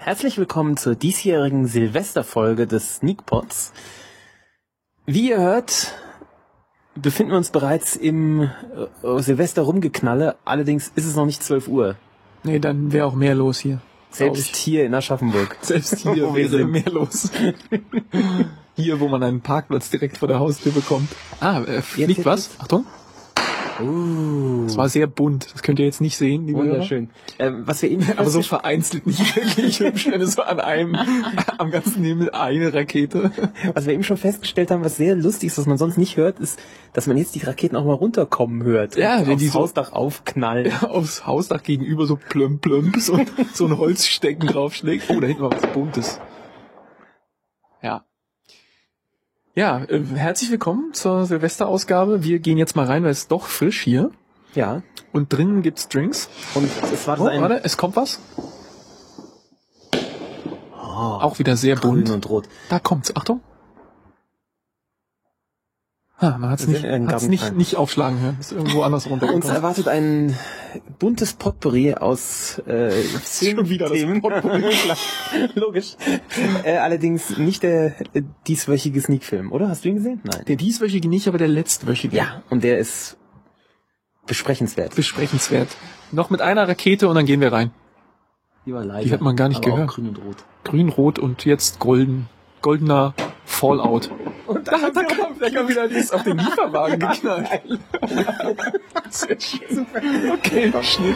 Herzlich willkommen zur diesjährigen Silvesterfolge des Sneakpods. Wie ihr hört, befinden wir uns bereits im Silvester-Rumgeknalle. Allerdings ist es noch nicht 12 Uhr. Nee, dann wäre auch mehr los hier. Selbst hier in Aschaffenburg. Selbst hier wäre mehr los. Hier, wo man einen Parkplatz direkt vor der Haustür bekommt. Fliegt jetzt was? Achtung. Das war sehr bunt. Das könnt ihr jetzt nicht sehen, liebe wunderschön. Was wir eben aber so vereinzelt nicht wirklich hübsch, wenn es so am ganzen Himmel eine Rakete. Was wir eben schon festgestellt haben, was sehr lustig ist, was man sonst nicht hört, ist, dass man jetzt die Raketen auch mal runterkommen hört. Ja, wenn die aufs Hausdach aufknallen. Ja, aufs Hausdach gegenüber so plump so ein Holzstecken draufschlägt. Oh, da hinten war was Buntes. Ja. Ja, herzlich willkommen zur Silvesterausgabe. Wir gehen jetzt mal rein, weil es ist doch frisch hier. Ja. Und drinnen gibt's Drinks. Und es war warte, es kommt was. Auch wieder sehr bunt. Grün und rot. Da kommt's. Achtung. Man hat's nicht aufschlagen hören. Ist irgendwo anders runtergekommen. Uns erwartet ein buntes Potpourri aus schon wieder Themen. Das Potpourri. Logisch. Allerdings nicht der dieswöchige Sneakfilm, oder? Hast du ihn gesehen? Nein. Der dieswöchige nicht, aber der letztwöchige. Ja, und der ist besprechenswert. Noch mit einer Rakete und dann gehen wir rein. Die war leise. Die hat man gar nicht gehört. Grün und rot. Grün, rot und jetzt goldener Fallout. Und da kam wieder nichts auf den Lieferwagen geknallt. Sehr schön. Super. Okay, Schnitt.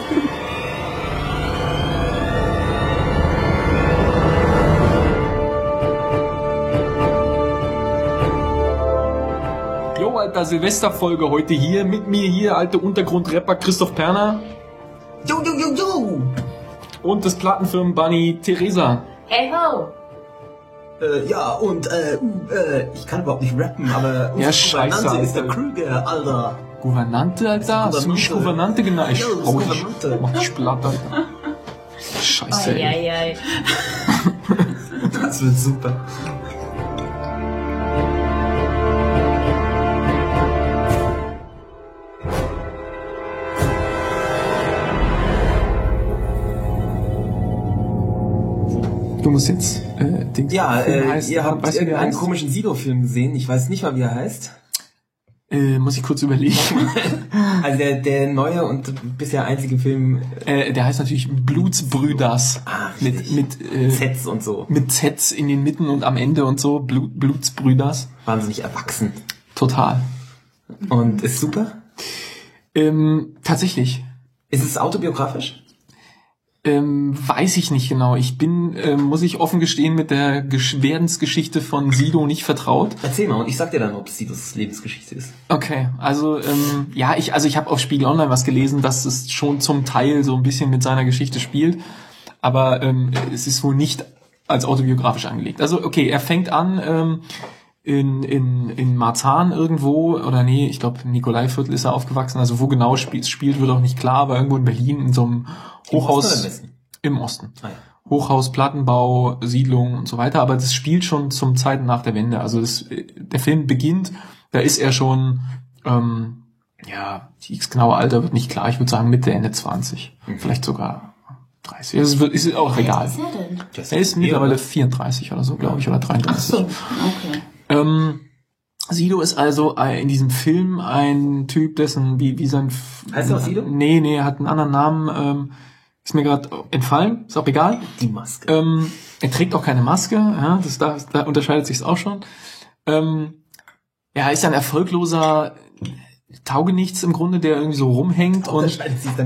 Jo, alter Silvesterfolge heute hier. Mit mir hier, alter Untergrundrapper Christoph Perner. Jo. Und das Plattenfirmen-Bunny Theresa. Hey ho. Ich kann überhaupt nicht rappen, aber ja, Gouvernante ist der Krüger, Alter. Gouvernante, Alter? Hast du mich Gouvernante genannt? Ich mach dich platt, Alter. Scheiße, ey. Das wird super. Du musst jetzt ihr habt irgendeinen komischen Sido-Film gesehen. Ich weiß nicht mal, wie er heißt. Muss ich kurz überlegen. Also der neue und bisher einzige Film. Der heißt natürlich Blutsbrüders. Mit Zs und so. Mit Zs in den Mitten und am Ende und so. Blutsbrüders. Wahnsinnig erwachsen. Total. Und ist super? Tatsächlich. Ist es autobiografisch? Weiß ich nicht genau. Ich bin, muss ich offen gestehen, mit der Werdensgeschichte von Sido nicht vertraut. Erzähl mal und ich sag dir dann, ob es Sidos Lebensgeschichte ist. Okay, also ich habe auf Spiegel Online was gelesen, dass es schon zum Teil so ein bisschen mit seiner Geschichte spielt, aber es ist wohl nicht als autobiografisch angelegt. Also okay, er fängt an in Marzahn irgendwo, oder nee, ich glaube Nikolaiviertel ist er aufgewachsen, also wo genau spielt wird auch nicht klar, aber irgendwo in Berlin in so einem Hochhaus im Osten. Ah, ja. Hochhaus, Plattenbau, Siedlung und so weiter, aber das spielt schon zum Zeiten nach der Wende. Also der Film beginnt, da ist er schon, das genaue Alter wird nicht klar, ich würde sagen Mitte, Ende 20, vielleicht sogar 30. Das ist auch egal. Er ist mittlerweile 34 oder so, glaube ich, oder 33. Ach so, okay. Sido ist also in diesem Film ein Typ, dessen, wie sein... Heißt er auch Sido? Nee, er hat einen anderen Namen, ist mir gerade entfallen, ist auch egal. Die Maske. Er trägt auch keine Maske, ja, da unterscheidet sich's auch schon. Er ist ein erfolgloser Taugenichts im Grunde, der irgendwie so rumhängt und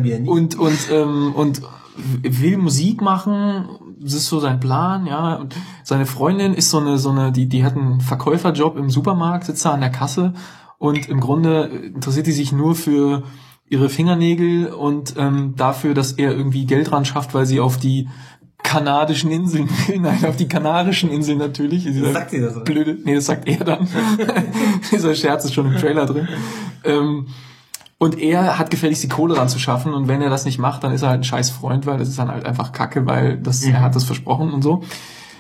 will Musik machen, das ist so sein Plan, ja, und seine Freundin ist so eine, die hat einen Verkäuferjob im Supermarkt, sitzt da an der Kasse und im Grunde interessiert die sich nur für ihre Fingernägel und dafür, dass er irgendwie Geld ran schafft, weil sie auf die kanadischen Inseln will. Nein, auf die Kanarischen Inseln natürlich. Das sagt sie das so. Blöde, nee, das sagt er dann. Dieser Scherz ist schon im Trailer drin. Und er hat gefälligst die Kohle ranzuschaffen und wenn er das nicht macht, dann ist er halt ein scheiß Freund, weil das ist dann halt einfach Kacke, weil er hat das versprochen und so.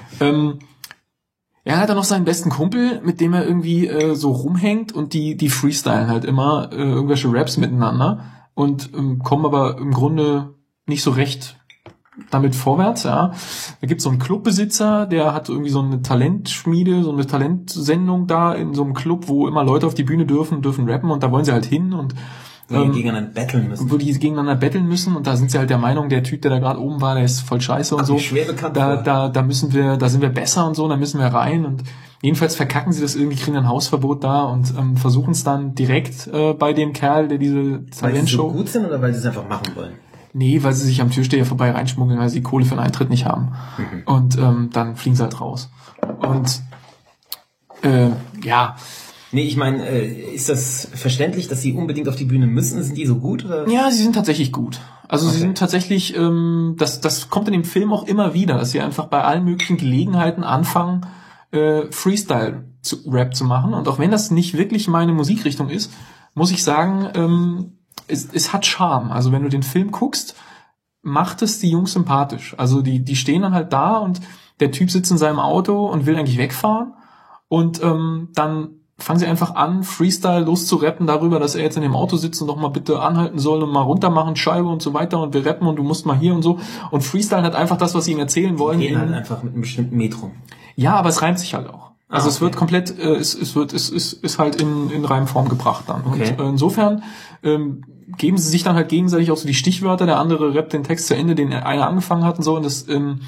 Er hat dann noch seinen besten Kumpel, mit dem er irgendwie so rumhängt und die freestylen halt immer irgendwelche Raps miteinander und kommen aber im Grunde nicht so recht damit vorwärts, ja. Da gibt's so einen Clubbesitzer, der hat irgendwie so eine Talentschmiede, so eine Talentsendung da in so einem Club, wo immer Leute auf die Bühne dürfen rappen und da wollen sie halt hin und wo die gegeneinander betteln müssen und da sind sie halt der Meinung, der Typ, der da gerade oben war, der ist voll scheiße und so. Schwer bekannt da sind wir besser und so, da müssen wir rein und jedenfalls verkacken sie das irgendwie, kriegen ein Hausverbot da und versuchen es dann direkt bei dem Kerl, der diese Talentshow... Weil sie so gut sind oder weil sie es einfach machen wollen? Nee, weil sie sich am Türsteher vorbei reinschmuggeln, weil sie die Kohle für den Eintritt nicht haben. Und dann fliegen sie halt raus. Und ja... Nee, ich meine, ist das verständlich, dass sie unbedingt auf die Bühne müssen? Sind die so gut? Oder? Ja, sie sind tatsächlich gut. Also sie sind tatsächlich, das kommt in dem Film auch immer wieder, dass sie einfach bei allen möglichen Gelegenheiten anfangen, Freestyle-Rap zu machen. Und auch wenn das nicht wirklich meine Musikrichtung ist, muss ich sagen, es hat Charme. Also wenn du den Film guckst, macht es die Jungs sympathisch. Also die stehen dann halt da und der Typ sitzt in seinem Auto und will eigentlich wegfahren. Und dann fangen sie einfach an, Freestyle loszurappen darüber, dass er jetzt in dem Auto sitzt und doch mal bitte anhalten soll und mal runter machen, Scheibe und so weiter und wir rappen und du musst mal hier und so. Und Freestyle hat einfach das, was sie ihm erzählen wollen. Die gehen halt einfach mit einem bestimmten Metrum. Ja, aber es reimt sich halt auch. Also es wird komplett, es ist halt in Reimform gebracht dann. Okay. Und insofern geben sie sich dann halt gegenseitig auch so die Stichwörter, der andere rappt den Text zu Ende, den einer angefangen hat und so und das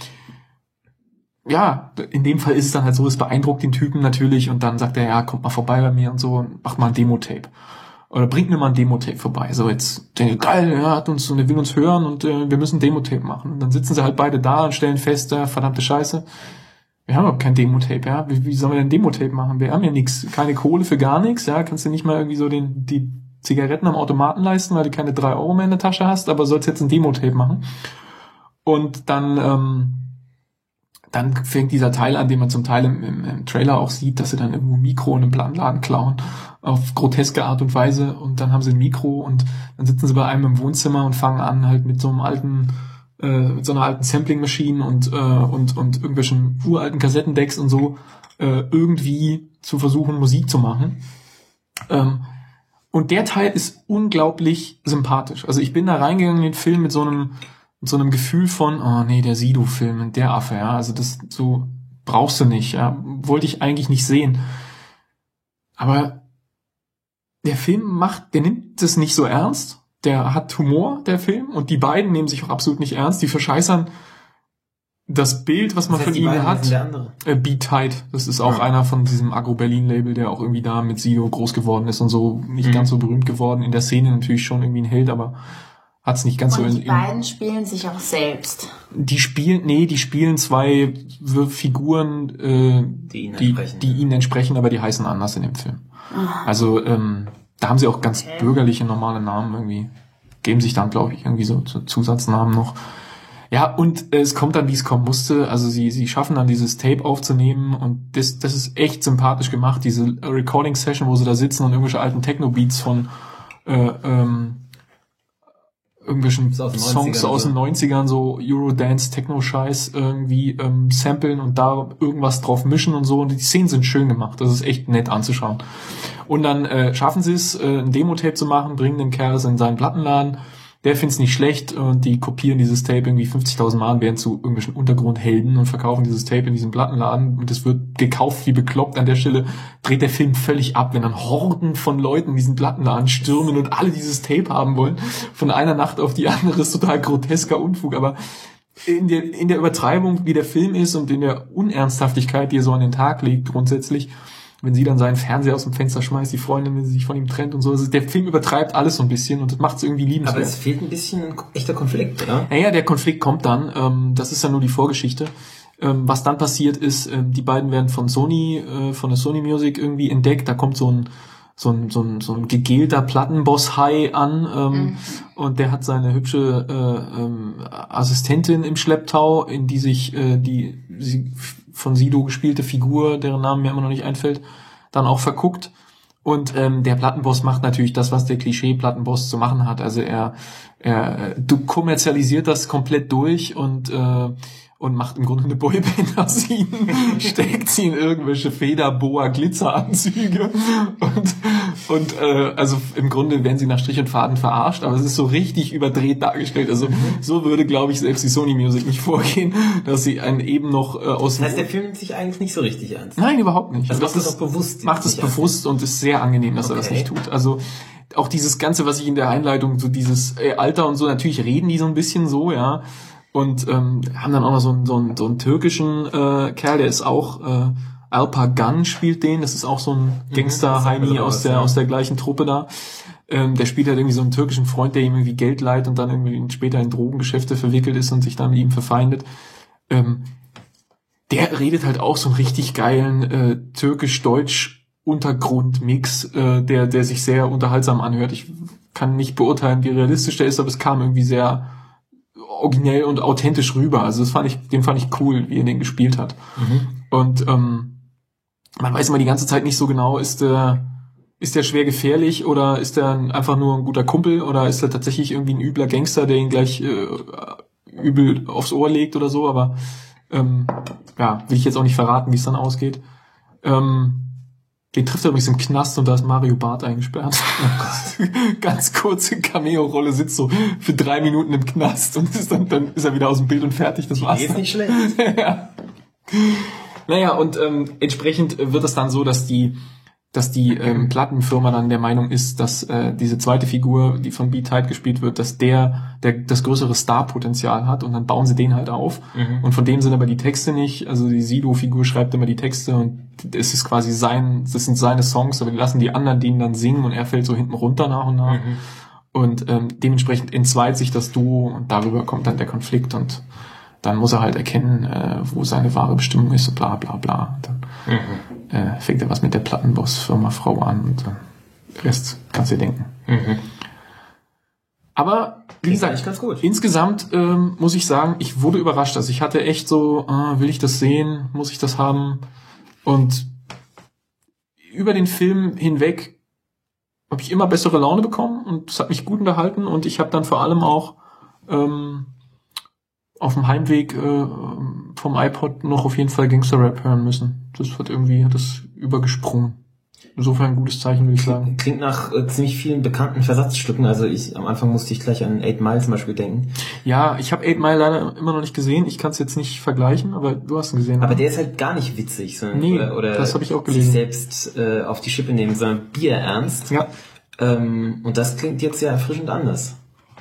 ja, in dem Fall ist es dann halt so, es beeindruckt den Typen natürlich und dann sagt er, ja, kommt mal vorbei bei mir und so und macht mal ein Demo-Tape. Oder bringt mir mal ein Demo-Tape vorbei. So jetzt, geil, er hat uns und er will uns hören und wir müssen ein Demo-Tape machen. Und dann sitzen sie halt beide da und stellen fest, verdammte Scheiße, wir haben überhaupt kein Demo-Tape, ja. Wie sollen wir denn Demo-Tape machen? Wir haben ja nichts, keine Kohle für gar nichts, ja. Kannst du nicht mal irgendwie so die Zigaretten am Automaten leisten, weil du keine 3 Euro mehr in der Tasche hast, aber sollst jetzt ein Demo-Tape machen. Und dann fängt dieser Teil an, den man zum Teil im Trailer auch sieht, dass sie dann irgendwo ein Mikro in einem Plattenladen klauen, auf groteske Art und Weise, und dann haben sie ein Mikro und dann sitzen sie bei einem im Wohnzimmer und fangen an halt mit so einer alten Sampling-Maschine und irgendwelchen uralten Kassettendecks und so irgendwie zu versuchen, Musik zu machen. Und der Teil ist unglaublich sympathisch. Also ich bin da reingegangen in den Film mit so einem Gefühl von, oh nee, der Sido-Film, der Affe, ja, also das so brauchst du nicht, ja, wollte ich eigentlich nicht sehen. Aber der Film der nimmt das nicht so ernst, der hat Humor, der Film, und die beiden nehmen sich auch absolut nicht ernst, die verscheißern das Bild, was man von ihnen hat. Beat Tight, das ist auch einer von diesem Agro-Berlin-Label, der auch irgendwie da mit Sido groß geworden ist und so, nicht ganz so berühmt geworden, in der Szene natürlich schon irgendwie ein Held, aber hat's nicht ganz und so die beiden spielen sich auch selbst. Die spielen 2 Figuren, die ihnen entsprechen, aber die heißen anders in dem Film. Also da haben sie auch ganz bürgerliche, normale Namen irgendwie. Geben sich dann, glaube ich, irgendwie so Zusatznamen noch. Ja, und es kommt dann, wie es kommen musste. Also sie schaffen dann dieses Tape aufzunehmen und das ist echt sympathisch gemacht. Diese Recording-Session, wo sie da sitzen und irgendwelche alten Techno-Beats von irgendwelchen Songs aus den 90ern, so Eurodance, Techno-Scheiß irgendwie samplen und da irgendwas drauf mischen und so. Und die Szenen sind schön gemacht. Das ist echt nett anzuschauen. Und dann schaffen sie es, ein Demo-Tape zu machen, bringen den Kerl in seinen Plattenladen. Der find's nicht schlecht und die kopieren dieses Tape irgendwie 50.000 Mal, werden zu irgendwelchen Untergrundhelden und verkaufen dieses Tape in diesem Plattenladen und es wird gekauft wie bekloppt. An der Stelle dreht der Film völlig ab, wenn dann Horden von Leuten in diesen Plattenladen stürmen und alle dieses Tape haben wollen. Von einer Nacht auf die andere ist total grotesker Unfug, aber in der Übertreibung, wie der Film ist und in der Unernsthaftigkeit, die er so an den Tag legt grundsätzlich, wenn sie dann seinen Fernseher aus dem Fenster schmeißt, die Freundin, wenn sie sich von ihm trennt und so. Also der Film übertreibt alles so ein bisschen und das macht es irgendwie liebenswert. Aber es fehlt ein bisschen ein echter Konflikt, oder? Naja, der Konflikt kommt dann. Das ist ja nur die Vorgeschichte. Was dann passiert ist, die beiden werden von der Sony Music irgendwie entdeckt. Da kommt so ein gegelter Plattenboss-Hai an und der hat seine hübsche Assistentin im Schlepptau, in die sich sie von Sido gespielte Figur, deren Namen mir immer noch nicht einfällt, dann auch verguckt. Und der Plattenboss macht natürlich das, was der Klischee-Plattenboss zu machen hat. Also du kommerzialisiert das komplett durch und und macht im Grunde eine Boyband aus ihnen, steckt sie in irgendwelche Feder-Boa-Glitzeranzüge und also im Grunde werden sie nach Strich und Faden verarscht, aber es ist so richtig überdreht dargestellt. Also so würde, glaube ich, selbst die Sony Music nicht vorgehen, dass sie einen eben noch aus... Das heißt, der Film nimmt sich eigentlich nicht so richtig ernst? Nein, überhaupt nicht. Also das ist bewusst. Macht es bewusst und ist sehr angenehm, dass er das nicht tut. Also auch dieses Ganze, was ich in der Einleitung, so dieses Alter und so, natürlich reden die so ein bisschen so, ja, und haben dann auch noch so einen türkischen Kerl, der ist auch Alper Gun spielt den, das ist auch so ein Gangster-Heini aus der gleichen Truppe da. Der spielt halt irgendwie so einen türkischen Freund, der ihm irgendwie Geld leiht und dann irgendwie später in Drogengeschäfte verwickelt ist und sich dann mit ihm verfeindet. Der redet halt auch so einen richtig geilen türkisch-deutsch-Untergrund-Mix, der sich sehr unterhaltsam anhört. Ich kann nicht beurteilen, wie realistisch der ist, aber es kam irgendwie sehr originell und authentisch rüber. Also den fand ich cool, wie er den gespielt hat. Und man weiß immer die ganze Zeit nicht so genau, ist der schwer gefährlich oder ist der einfach nur ein guter Kumpel oder ist er tatsächlich irgendwie ein übler Gangster, der ihn gleich übel aufs Ohr legt oder so, aber will ich jetzt auch nicht verraten, wie es dann ausgeht. Den trifft er übrigens im Knast und da ist Mario Barth eingesperrt. Ganz kurze Cameo-Rolle, sitzt so für 3 Minuten im Knast und dann ist er wieder aus dem Bild und fertig, das war's. Ist nicht schlecht. Ja. Naja, und entsprechend wird es dann so, dass die Plattenfirma dann der Meinung ist, dass diese zweite Figur, die von B-Tight gespielt wird, dass der das größere Starpotenzial hat und dann bauen sie den halt auf. Und von dem sind aber die Texte nicht, also die Sido-Figur schreibt immer die Texte und es ist quasi das sind seine Songs, aber die lassen die anderen den dann singen und er fällt so hinten runter nach und nach. Und dementsprechend entzweit sich das Duo und darüber kommt dann der Konflikt und dann muss er halt erkennen, wo seine wahre Bestimmung ist und bla bla bla. Und dann fängt er was mit der Plattenboss-Firma Frau an und den Rest kannst du dir denken. Aber wie gesagt, ganz gut. Insgesamt muss ich sagen, ich wurde überrascht. Also ich hatte echt so, will ich das sehen? Muss ich das haben? Und über den Film hinweg habe ich immer bessere Laune bekommen und es hat mich gut unterhalten und ich habe dann vor allem auch auf dem Heimweg vom iPod noch auf jeden Fall Gangster-Rap hören müssen. Das hat das übergesprungen. Insofern ein gutes Zeichen, würde ich sagen. Klingt nach ziemlich vielen bekannten Versatzstücken. Also am Anfang musste ich gleich an 8 Mile zum Beispiel denken. Ja, ich habe 8 Mile leider immer noch nicht gesehen. Ich kann es jetzt nicht vergleichen, aber du hast ihn gesehen. Aber der ist halt gar nicht witzig, sondern oder das habe ich auch gelesen. Sich selbst auf die Schippe nehmen, sondern bierernst. Ja. Und das klingt jetzt ja erfrischend anders.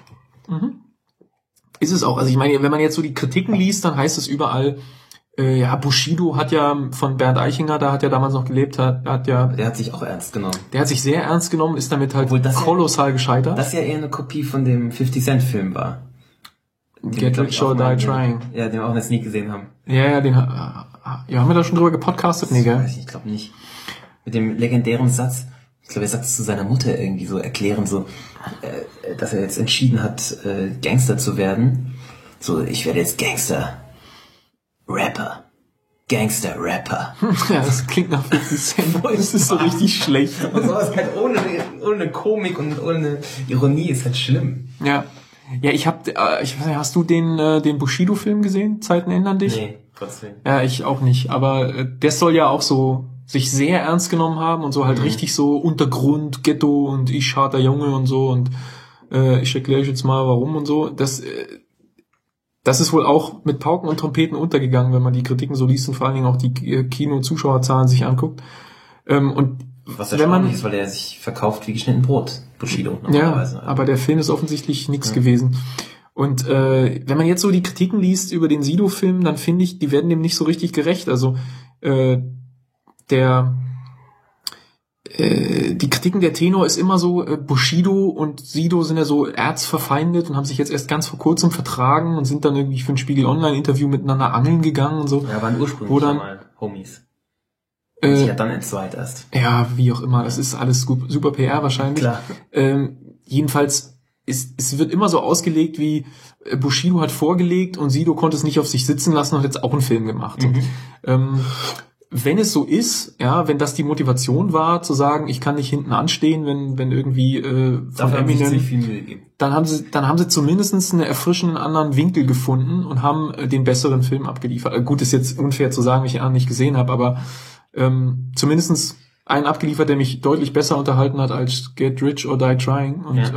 Ist es auch. Also ich meine, wenn man jetzt so die Kritiken liest, dann heißt es überall, Bushido hat ja von Bernd Eichinger, da hat ja damals noch gelebt, der hat sich auch ernst genommen. Der hat sich sehr ernst genommen, ist damit halt kolossal gescheitert. Das ja eher eine Kopie von dem 50-Cent-Film war. Get Rich or Die Trying. Ja, den wir auch in der Sneak gesehen haben. Ja, haben wir da schon drüber gepodcastet? Nee, gell? Ich glaube nicht. Mit dem legendären Satz, ich glaube, er sagt es zu seiner Mutter irgendwie so erklären, so, dass er jetzt entschieden hat, Gangster zu werden. So, ich werde jetzt Gangster-Rapper. Gangster-Rapper. Ja, das klingt nach 50 Cent. Das ist so richtig schlecht. Und sowas halt ohne Komik und ohne Ironie ist halt schlimm. Ja. Ja, ich weiß nicht, hast du den Bushido-Film gesehen? Zeiten ändern dich? Nee, trotzdem. Ja, ich auch nicht. Aber der soll ja auch so sich sehr ernst genommen haben und so halt richtig so Untergrund, Ghetto und ich harter Junge und so und ich erkläre euch jetzt mal warum und so. Das ist wohl auch mit Pauken und Trompeten untergegangen, wenn man die Kritiken so liest und vor allen Dingen auch die Kino-Zuschauerzahlen sich anguckt. Und was erstaunlich ist, weil er sich verkauft wie geschnitten Brot, Bushido. Ja, aber der Film ist offensichtlich nichts gewesen. Und wenn man jetzt so die Kritiken liest über den Sido-Film, dann finde ich, die werden dem nicht so richtig gerecht. Also die Kritiken der Tenor ist immer so, Bushido und Sido sind ja so erzverfeindet und haben sich jetzt erst ganz vor kurzem vertragen und sind dann irgendwie für ein Spiegel Online-Interview miteinander angeln gegangen und so. Ja, waren ursprünglich mal Homies. Und sich hat dann entzweit erst. Ja, wie auch immer, das ist alles super PR wahrscheinlich. Klar. Jedenfalls, es wird immer so ausgelegt wie, Bushido hat vorgelegt und Sido konnte es nicht auf sich sitzen lassen und hat jetzt auch einen Film gemacht. wenn es so ist, ja, wenn das die Motivation war, zu sagen, ich kann nicht hinten anstehen, wenn irgendwie von Eminem, dann haben sie zumindest einen erfrischenden anderen Winkel gefunden und haben den besseren Film abgeliefert. Gut, ist jetzt unfair zu sagen, ich ihn nicht gesehen habe, aber zumindest einen abgeliefert, der mich deutlich besser unterhalten hat als Get Rich or Die Trying. Und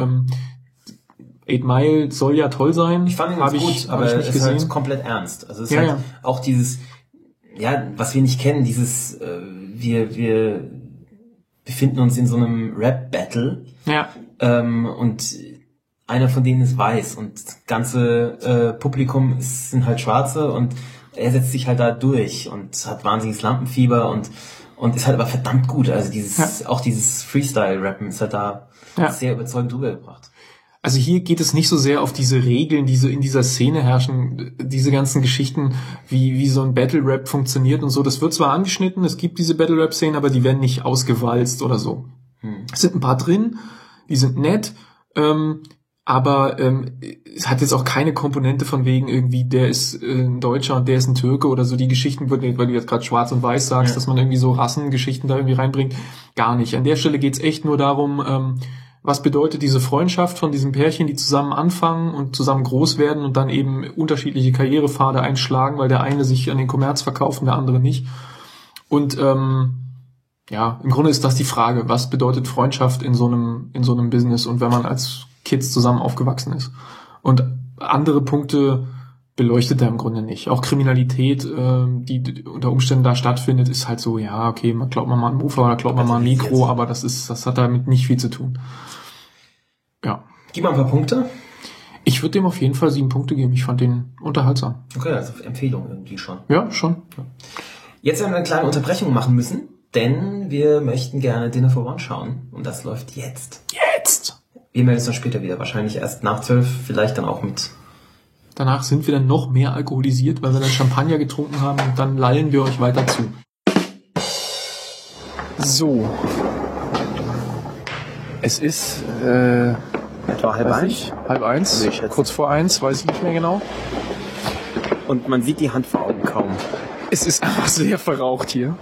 8 Mile soll ja toll sein. Ich fand ihn ganz gut, aber es ist halt komplett ernst. Also es ist halt auch dieses, was wir nicht kennen, dieses, wir befinden uns in so einem Rap-Battle. Ja. Und einer von denen ist weiß und das ganze Publikum sind halt Schwarze und er setzt sich halt da durch und hat wahnsinniges Lampenfieber und ist halt aber verdammt gut. Also auch dieses Freestyle-Rappen ist halt da sehr überzeugend rübergebracht. Also hier geht es nicht so sehr auf diese Regeln, die so in dieser Szene herrschen, diese ganzen Geschichten, wie so ein Battle-Rap funktioniert und so. Das wird zwar angeschnitten, es gibt diese Battle-Rap-Szenen, aber die werden nicht ausgewalzt oder so. Es sind ein paar drin, die sind nett, aber es hat jetzt auch keine Komponente von wegen irgendwie, der ist ein Deutscher und der ist ein Türke oder so. Die Geschichten, weil du jetzt gerade schwarz und weiß sagst, dass man irgendwie so Rassengeschichten da irgendwie reinbringt, gar nicht. An der Stelle geht's echt nur darum, was bedeutet diese Freundschaft von diesem Pärchen, die zusammen anfangen und zusammen groß werden und dann eben unterschiedliche Karrierepfade einschlagen, weil der eine sich an den Kommerz verkauft und der andere nicht. Und im Grunde ist das die Frage, was bedeutet Freundschaft in so einem Business und wenn man als Kids zusammen aufgewachsen ist. Und andere Punkte beleuchtet er im Grunde nicht. Auch Kriminalität, die unter Umständen da stattfindet, ist halt so, ja, okay, man glaubt man mal ein Ufer oder glaubt man mal ein Mikro, aber das hat damit nicht viel zu tun. Ja. Gib mal ein paar Punkte. Ich würde dem auf jeden Fall 7 Punkte geben. Ich fand den unterhaltsam. Okay, also Empfehlung irgendwie schon. Ja, schon. Ja. Jetzt werden wir eine kleine Unterbrechung machen müssen, denn wir möchten gerne Dinner for One schauen. Und das läuft jetzt. Jetzt! Wir melden uns dann später wieder. Wahrscheinlich erst nach 12, vielleicht dann auch mit. Danach sind wir dann noch mehr alkoholisiert, weil wir dann Champagner getrunken haben und dann lallen wir euch weiter zu. So. Es ist etwa halb eins. Halb eins, also kurz vor 1, weiß ich nicht mehr genau. Und man sieht die Hand vor Augen kaum. Es ist einfach sehr verraucht hier.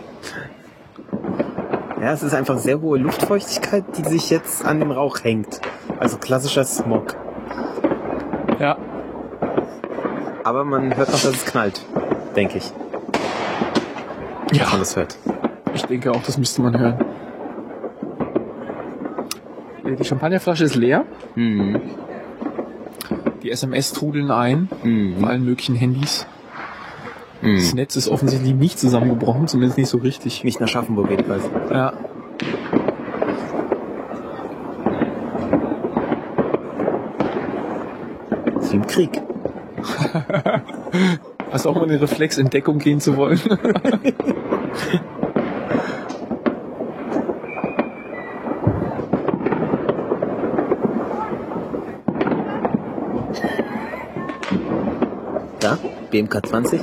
Ja, es ist einfach sehr hohe Luftfeuchtigkeit, die sich jetzt an dem Rauch hängt. Also klassischer Smog. Ja. Aber man hört noch, dass es knallt, denke ich. Ja. Dass man das hört. Ich denke auch, das müsste man hören. Die Champagnerflasche ist leer. Mhm. Die SMS trudeln ein, auf allen möglichen Handys. Mhm. Das Netz ist offensichtlich nicht zusammengebrochen, zumindest nicht so richtig. Nicht nach Schaffenburg jedenfalls. Ja. Das ist wie im Krieg. Hast du auch mal eine Reflexentdeckung gehen zu wollen? Da, BMK 20.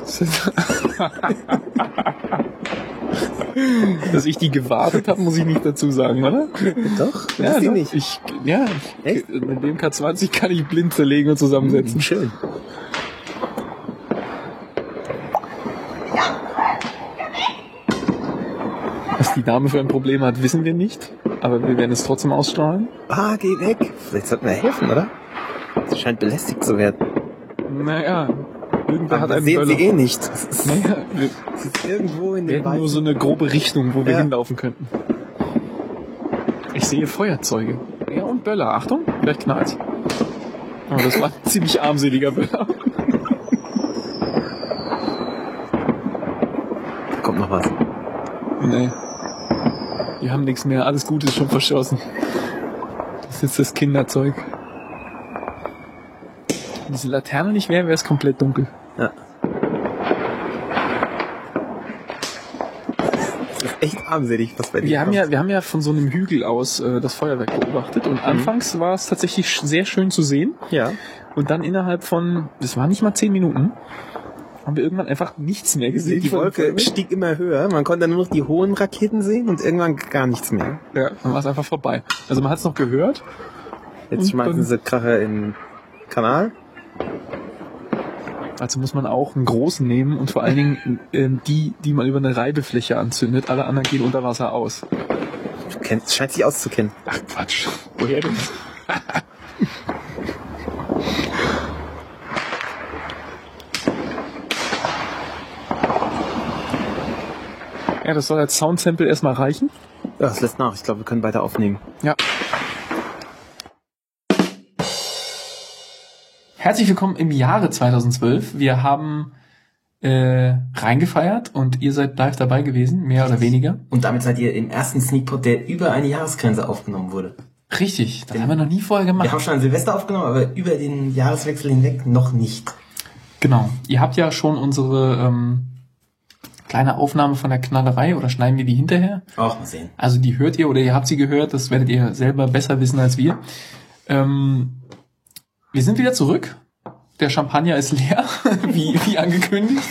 Dass ich die gewartet habe, muss ich nicht dazu sagen, oder? Doch, ja, die doch. nicht. Echt? Mit dem K20 kann ich blind zerlegen und zusammensetzen. Schön. Was die Dame für ein Problem hat, wissen wir nicht. Aber wir werden es trotzdem ausstrahlen. Ah, geh weg. Vielleicht sollten wir helfen, oder? Sie scheint belästigt zu werden. Naja, irgendwer Aber hat einen sehen Böller. Sie eh nicht. Naja, wir ist irgendwo in den hätten nur so eine grobe Richtung, wo wir hinlaufen könnten. Ich sehe Feuerzeuge. Ja, und Böller. Achtung, vielleicht knallt's. Aber das war ein ziemlich armseliger Böller. Da kommt noch was. Nee. Wir haben nichts mehr. Alles Gute ist schon verschossen. Das ist jetzt das Kinderzeug. Wenn diese Laterne nicht wäre, wäre es komplett dunkel. Ja. Das ist echt armselig, was bei dir Wir haben ja von so einem Hügel aus das Feuerwerk beobachtet und anfangs war es tatsächlich sehr schön zu sehen. Ja. Und dann innerhalb von, das war nicht mal 10 Minuten, haben wir irgendwann einfach nichts mehr gesehen. Die Wolke stieg immer höher, man konnte dann nur noch die hohen Raketen sehen und irgendwann gar nichts mehr. Ja, dann war es einfach vorbei. Also man hat es noch gehört. Jetzt schmeißen sie Kracher in den Kanal. Also muss man auch einen großen nehmen und vor allen Dingen die man über eine Reibefläche anzündet. Alle anderen gehen unter Wasser aus. Scheint sich auszukennen. Ach Quatsch. Woher denn? Ja, das soll als Soundsample erstmal reichen. Ja, das lässt nach. Ich glaube, wir können weiter aufnehmen. Ja. Herzlich willkommen im Jahre 2012. Wir haben reingefeiert und ihr seid live dabei gewesen, mehr oder weniger. Und damit seid ihr im ersten Sneakpot, der über eine Jahresgrenze aufgenommen wurde. Richtig, das haben wir noch nie vorher gemacht. Wir haben schon an Silvester aufgenommen, aber über den Jahreswechsel hinweg noch nicht. Genau. Ihr habt ja schon unsere kleine Aufnahme von der Knallerei, oder schneiden wir die hinterher? Auch mal sehen. Also die hört ihr oder ihr habt sie gehört, das werdet ihr selber besser wissen als wir. Wir sind wieder zurück. Der Champagner ist leer, wie angekündigt.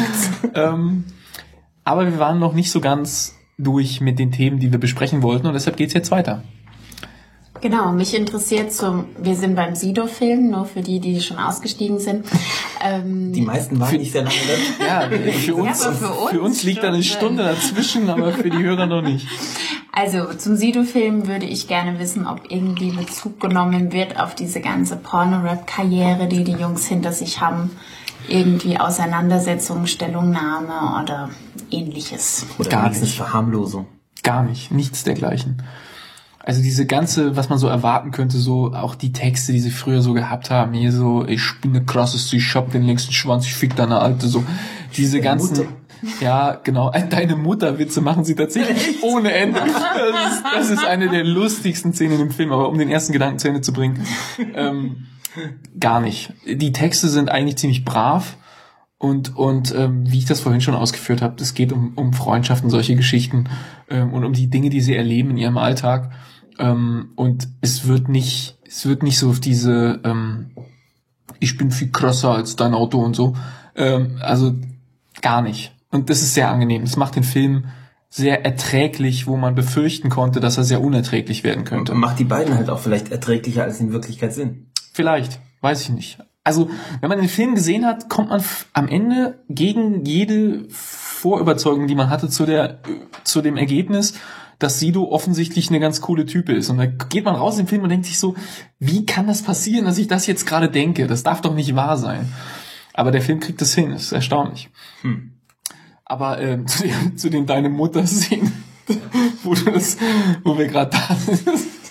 Aber wir waren noch nicht so ganz durch mit den Themen, die wir besprechen wollten, und deshalb geht's jetzt weiter. Genau, mich interessiert wir sind beim Sido-Film, nur für die schon ausgestiegen sind. Die meisten waren nicht sehr lange da. Ja, für uns liegt da eine Stunde dazwischen, aber für die Hörer noch nicht. Also zum Sido-Film würde ich gerne wissen, ob irgendwie Bezug genommen wird auf diese ganze Porno-Rap-Karriere, die Jungs hinter sich haben. Irgendwie Auseinandersetzung, Stellungnahme oder ähnliches. Oder Gar wenigstens nicht. Verharmlosung. Gar nicht, nichts dergleichen. Also diese ganze, was man so erwarten könnte, so auch die Texte, die sie früher so gehabt haben, hier so, ich bin der krasseste, ich hab den längsten Schwanz, ich fick deine Alte, so diese ganzen, Mutter. ja genau, deine Mutter-Witze machen sie tatsächlich ohne Ende. Das ist eine der lustigsten Szenen im Film, aber um den ersten Gedanken zu Ende zu bringen, gar nicht. Die Texte sind eigentlich ziemlich brav. Und wie ich das vorhin schon ausgeführt habe, es geht um Freundschaften, solche Geschichten und um die Dinge, die sie erleben in ihrem Alltag. Und es wird nicht so auf diese ich bin viel krasser als dein Auto und so. Also gar nicht. Und das ist sehr angenehm. Das macht den Film sehr erträglich, wo man befürchten konnte, dass er sehr unerträglich werden könnte. Und macht die beiden halt auch vielleicht erträglicher, als sie in Wirklichkeit sind. Vielleicht, weiß ich nicht. Also, wenn man den Film gesehen hat, kommt man am Ende gegen jede Vorüberzeugung, die man hatte, zu dem Ergebnis, dass Sido offensichtlich eine ganz coole Type ist. Und da geht man raus im Film und denkt sich so, wie kann das passieren, dass ich das jetzt gerade denke? Das darf doch nicht wahr sein. Aber der Film kriegt das hin, das ist erstaunlich. Aber zu den Deine Mutter-Szenen, wo wir gerade da sind,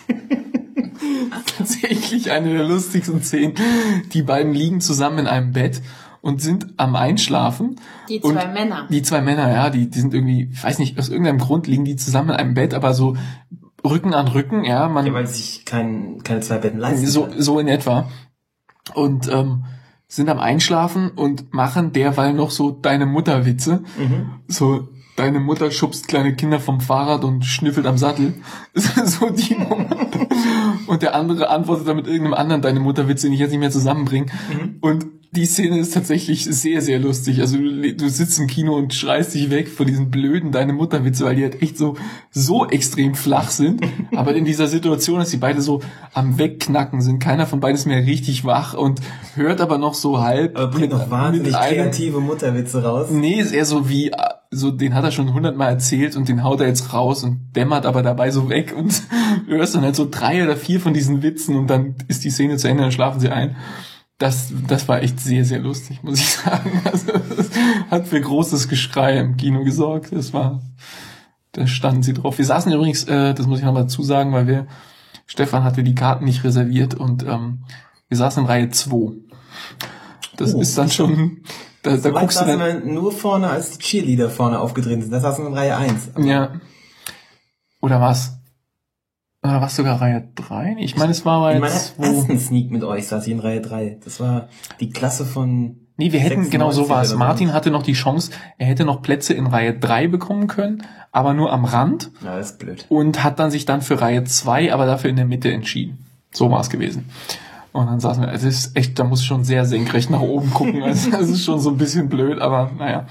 tatsächlich eine der lustigsten Szenen. Die beiden liegen zusammen in einem Bett und sind am Einschlafen. Die zwei Männer. Die zwei Männer, ja, die sind irgendwie, ich weiß nicht, aus irgendeinem Grund liegen die zusammen in einem Bett, aber so Rücken an Rücken, ja. Ja, weil sie sich keine zwei Betten leisten so in etwa. Und sind am Einschlafen und machen derweil noch so Deine Mutter-Witze. So, deine Mutter schubst kleine Kinder vom Fahrrad und schnüffelt am Sattel. So die Nummer. Und der andere antwortet dann mit irgendeinem anderen Deine Mutter-Witz, den ich jetzt nicht mehr zusammenbringe. Und die Szene ist tatsächlich sehr, sehr lustig. Also du sitzt im Kino und schreist dich weg vor diesen blöden Deine Mutter-Witze, weil die halt echt so extrem flach sind. Aber in dieser Situation, dass die beide so am Wegknacken sind, keiner von beiden ist mehr richtig wach und hört aber noch so halb. Aber bringt noch wahnsinnig kreative Mutterwitze raus. Nee, ist eher so wie, den hat er schon 100-mal erzählt und den haut er jetzt raus und dämmert aber dabei so weg und du hörst dann halt so 3 oder 4 von diesen Witzen und dann ist die Szene zu Ende, dann schlafen sie ein. Das war echt sehr, sehr lustig, muss ich sagen. Also, das hat für großes Geschrei im Kino gesorgt. Da standen sie drauf. Wir saßen übrigens, das muss ich nochmal dazu sagen, weil Stefan hatte die Karten nicht reserviert und wir saßen in Reihe 2. Das ist dann schon, da guckst du dann. Wir nur vorne, als die Cheerleader vorne aufgetreten sind. Das saßen wir in Reihe 1. Ja. Oder was? Oder was sogar Reihe 3? Ich meine, es war Reihe 2. In meiner ersten Sneak mit euch saß ich in Reihe 3. Das war die Klasse von... Nee, wir hätten, genau so war es. Martin hatte noch die Chance, er hätte noch Plätze in Reihe 3 bekommen können, aber nur am Rand. Ja, das ist blöd. Und hat dann sich dann für Reihe 2, aber dafür in der Mitte entschieden. So war es gewesen. Und dann saßen wir, es ist echt, da muss schon sehr senkrecht nach oben gucken. Also, das ist schon so ein bisschen blöd, aber naja.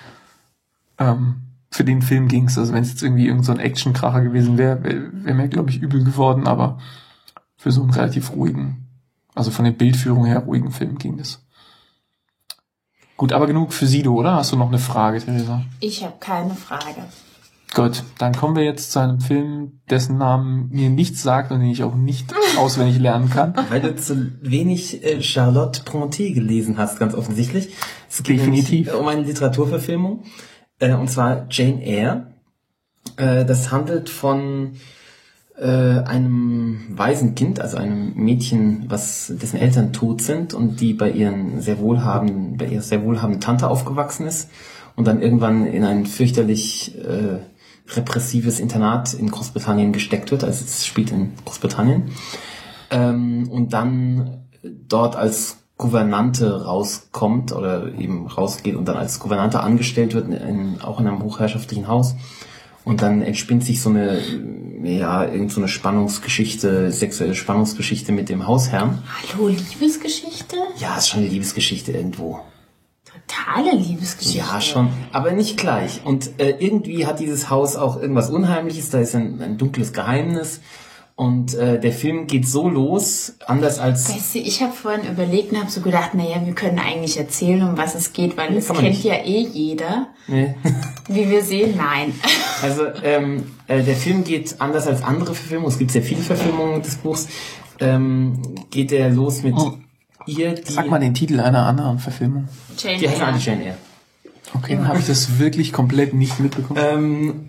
Für den Film ging's. Also wenn es jetzt irgendwie irgend so ein Actionkracher gewesen wäre, wäre mir, glaube ich, übel geworden, aber für so einen relativ ruhigen, also von der Bildführung her ruhigen Film ging es. Gut, aber genug für Sido, oder? Hast du noch eine Frage, Theresa? Ich habe keine Frage. Gut, dann kommen wir jetzt zu einem Film, dessen Namen mir nichts sagt und den ich auch nicht auswendig lernen kann. Weil du zu wenig Charlotte Brontë gelesen hast, ganz offensichtlich. Es geht Definitiv. um eine Literaturverfilmung, und zwar Jane Eyre. Das handelt von einem Waisenkind, also einem Mädchen, dessen Eltern tot sind und die bei ihrer sehr wohlhabenden Tante aufgewachsen ist und dann irgendwann in ein fürchterlich repressives Internat in Großbritannien gesteckt wird, also es spielt in Großbritannien, und dann dort als Gouvernante rauskommt oder eben rausgeht und dann als Gouvernante angestellt wird, auch in einem hochherrschaftlichen Haus. Und dann entspinnt sich so eine Spannungsgeschichte, sexuelle Spannungsgeschichte mit dem Hausherrn. Hallo, Liebesgeschichte? Ja, ist schon eine Liebesgeschichte irgendwo. Totale Liebesgeschichte. Ja, schon, aber nicht gleich. Und irgendwie hat dieses Haus auch irgendwas Unheimliches, da ist ein dunkles Geheimnis. Und der Film geht so los, anders als... Weißt du, ich habe vorhin überlegt und habe so gedacht, naja, wir können eigentlich erzählen, um was es geht, weil das kennt nicht. ja eh jeder. Nee. Wie wir sehen, nein. Also der Film geht anders als andere Verfilmungen, es gibt sehr viele Verfilmungen des Buchs, geht er los mit ihr, die... Sag mal den Titel einer anderen Verfilmung. Jane Die heißen alle Eyre. Jane Eyre. Okay, dann habe ich das wirklich komplett nicht mitbekommen.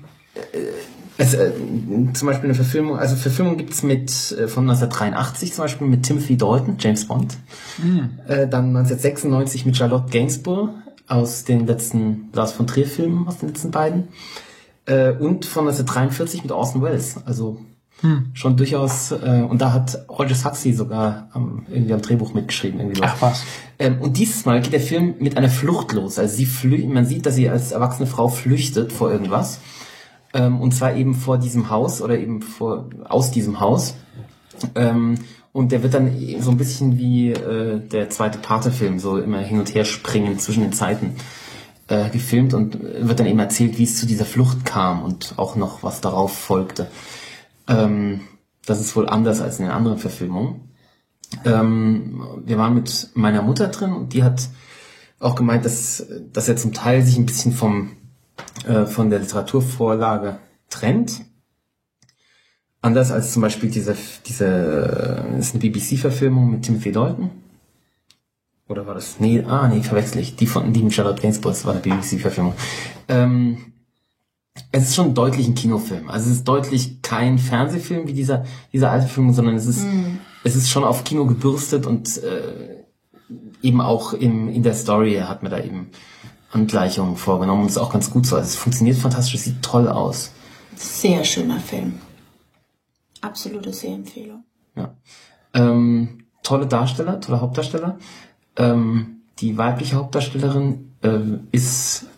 Zum Beispiel eine Verfilmung, also Verfilmung gibt's von 1983 zum Beispiel mit Timothy Dalton, James Bond. Dann 1996 mit Charlotte Gainsbourg aus den letzten Lars von Trier Filmen, aus den letzten beiden. Und von 1943 mit Orson Welles. Also schon durchaus, und da hat Aldous Huxley sogar irgendwie am Drehbuch mitgeschrieben. Irgendwie Ach was. Und dieses Mal geht der Film mit einer Flucht los. Also man sieht, dass sie als erwachsene Frau flüchtet vor irgendwas. Und zwar eben vor diesem Haus oder eben aus diesem Haus. Und der wird dann so ein bisschen wie der zweite Pate-Film, so immer hin und her springen zwischen den Zeiten gefilmt und wird dann eben erzählt, wie es zu dieser Flucht kam und auch noch, was darauf folgte. Das ist wohl anders als in den anderen Verfilmungen. Wir waren mit meiner Mutter drin und die hat auch gemeint, dass er zum Teil sich ein bisschen von der Literaturvorlage trennt. Anders als zum Beispiel diese ist eine BBC-Verfilmung mit Timothy Dalton. Oder war das? Nee, verwechsel ich. Die mit Charlotte Gainsbourg, das war eine BBC-Verfilmung. Es ist schon deutlich ein Kinofilm. Also es ist deutlich kein Fernsehfilm wie dieser alte Film, sondern es ist schon auf Kino gebürstet und eben auch in der Story hat man da eben Angleichungen vorgenommen und ist auch ganz gut so. Also es funktioniert fantastisch, es sieht toll aus. Sehr schöner Film. Absolute Sehempfehlung. Ja. Tolle Hauptdarsteller. Die weibliche Hauptdarstellerin ist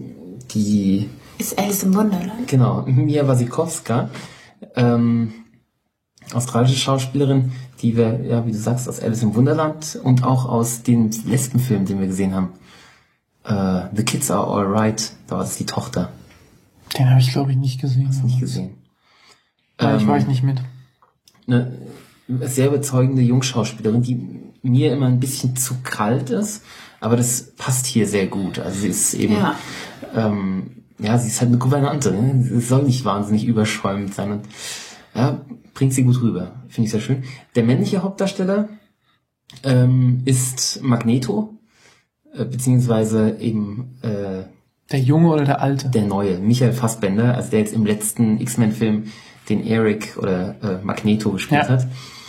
Alice im Wunderland. Genau, Mia Wasikowska, australische Schauspielerin, die wir, ja, wie du sagst, aus Alice im Wunderland und auch aus dem letzten Film, den wir gesehen haben. The Kids Are Alright, da war das die Tochter. Den habe ich, glaube ich, nicht gesehen. Hast du nicht gesehen? Ich war nicht mit. Eine sehr überzeugende Jungschauspielerin, die mir immer ein bisschen zu kalt ist, aber das passt hier sehr gut. Also sie ist eben, sie ist halt eine Gouvernante, ne? Sie soll nicht wahnsinnig überschäumend sein und ja, bringt sie gut rüber. Finde ich sehr schön. Der männliche Hauptdarsteller ist Magneto, beziehungsweise eben der Junge oder der Alte? Der neue, Michael Fassbender, also der jetzt im letzten X-Men-Film den Eric oder Magneto gespielt hat.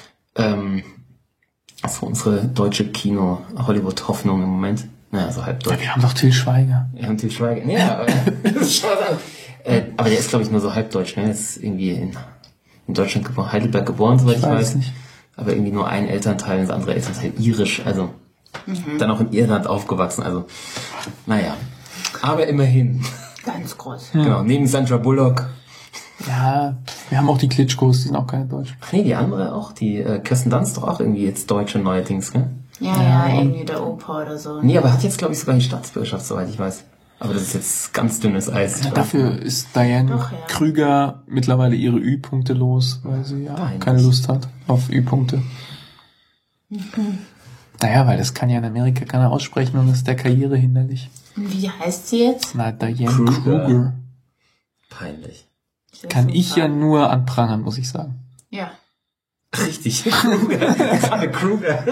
So unsere deutsche Kino-Hollywood-Hoffnung im Moment. Naja, so halb deutsch. Ja, wir haben doch Til Schweiger. Wir haben Til Schweiger. Ja, aber das ist schon was anderes. Aber der ist, glaube ich, nur so halb deutsch. Ne? Der ist irgendwie in Deutschland geboren, Heidelberg geboren, soweit ich weiß. Nicht. Aber irgendwie nur ein Elternteil und das andere Elternteil irisch. Also dann auch in Irland aufgewachsen. Also, naja. Aber immerhin. Ganz groß. Genau, neben Sandra Bullock. Ja, wir haben auch die Klitschkos, die sind auch keine Deutschen. Ach nee, die andere auch. Die Kirsten Dunst doch auch irgendwie jetzt Deutsche neuerdings, ne? Ja, irgendwie der Opa oder so. Nee, aber hat jetzt, glaube ich, sogar die Staatsbürgerschaft, soweit ich weiß. Aber das ist jetzt ganz dünnes Eis. Ja, dafür ist Diane Krüger mittlerweile ihre Ü-Punkte los, weil sie keine Lust hat auf Ü-Punkte. Naja, weil das kann ja in Amerika keiner aussprechen und ist der Karriere hinderlich. Und wie heißt sie jetzt? Na, Diane Kruger. Kruger. Peinlich. Kann ich ja nur anprangern, muss ich sagen. Ja. Richtig. Kruger. Susanne Kruger.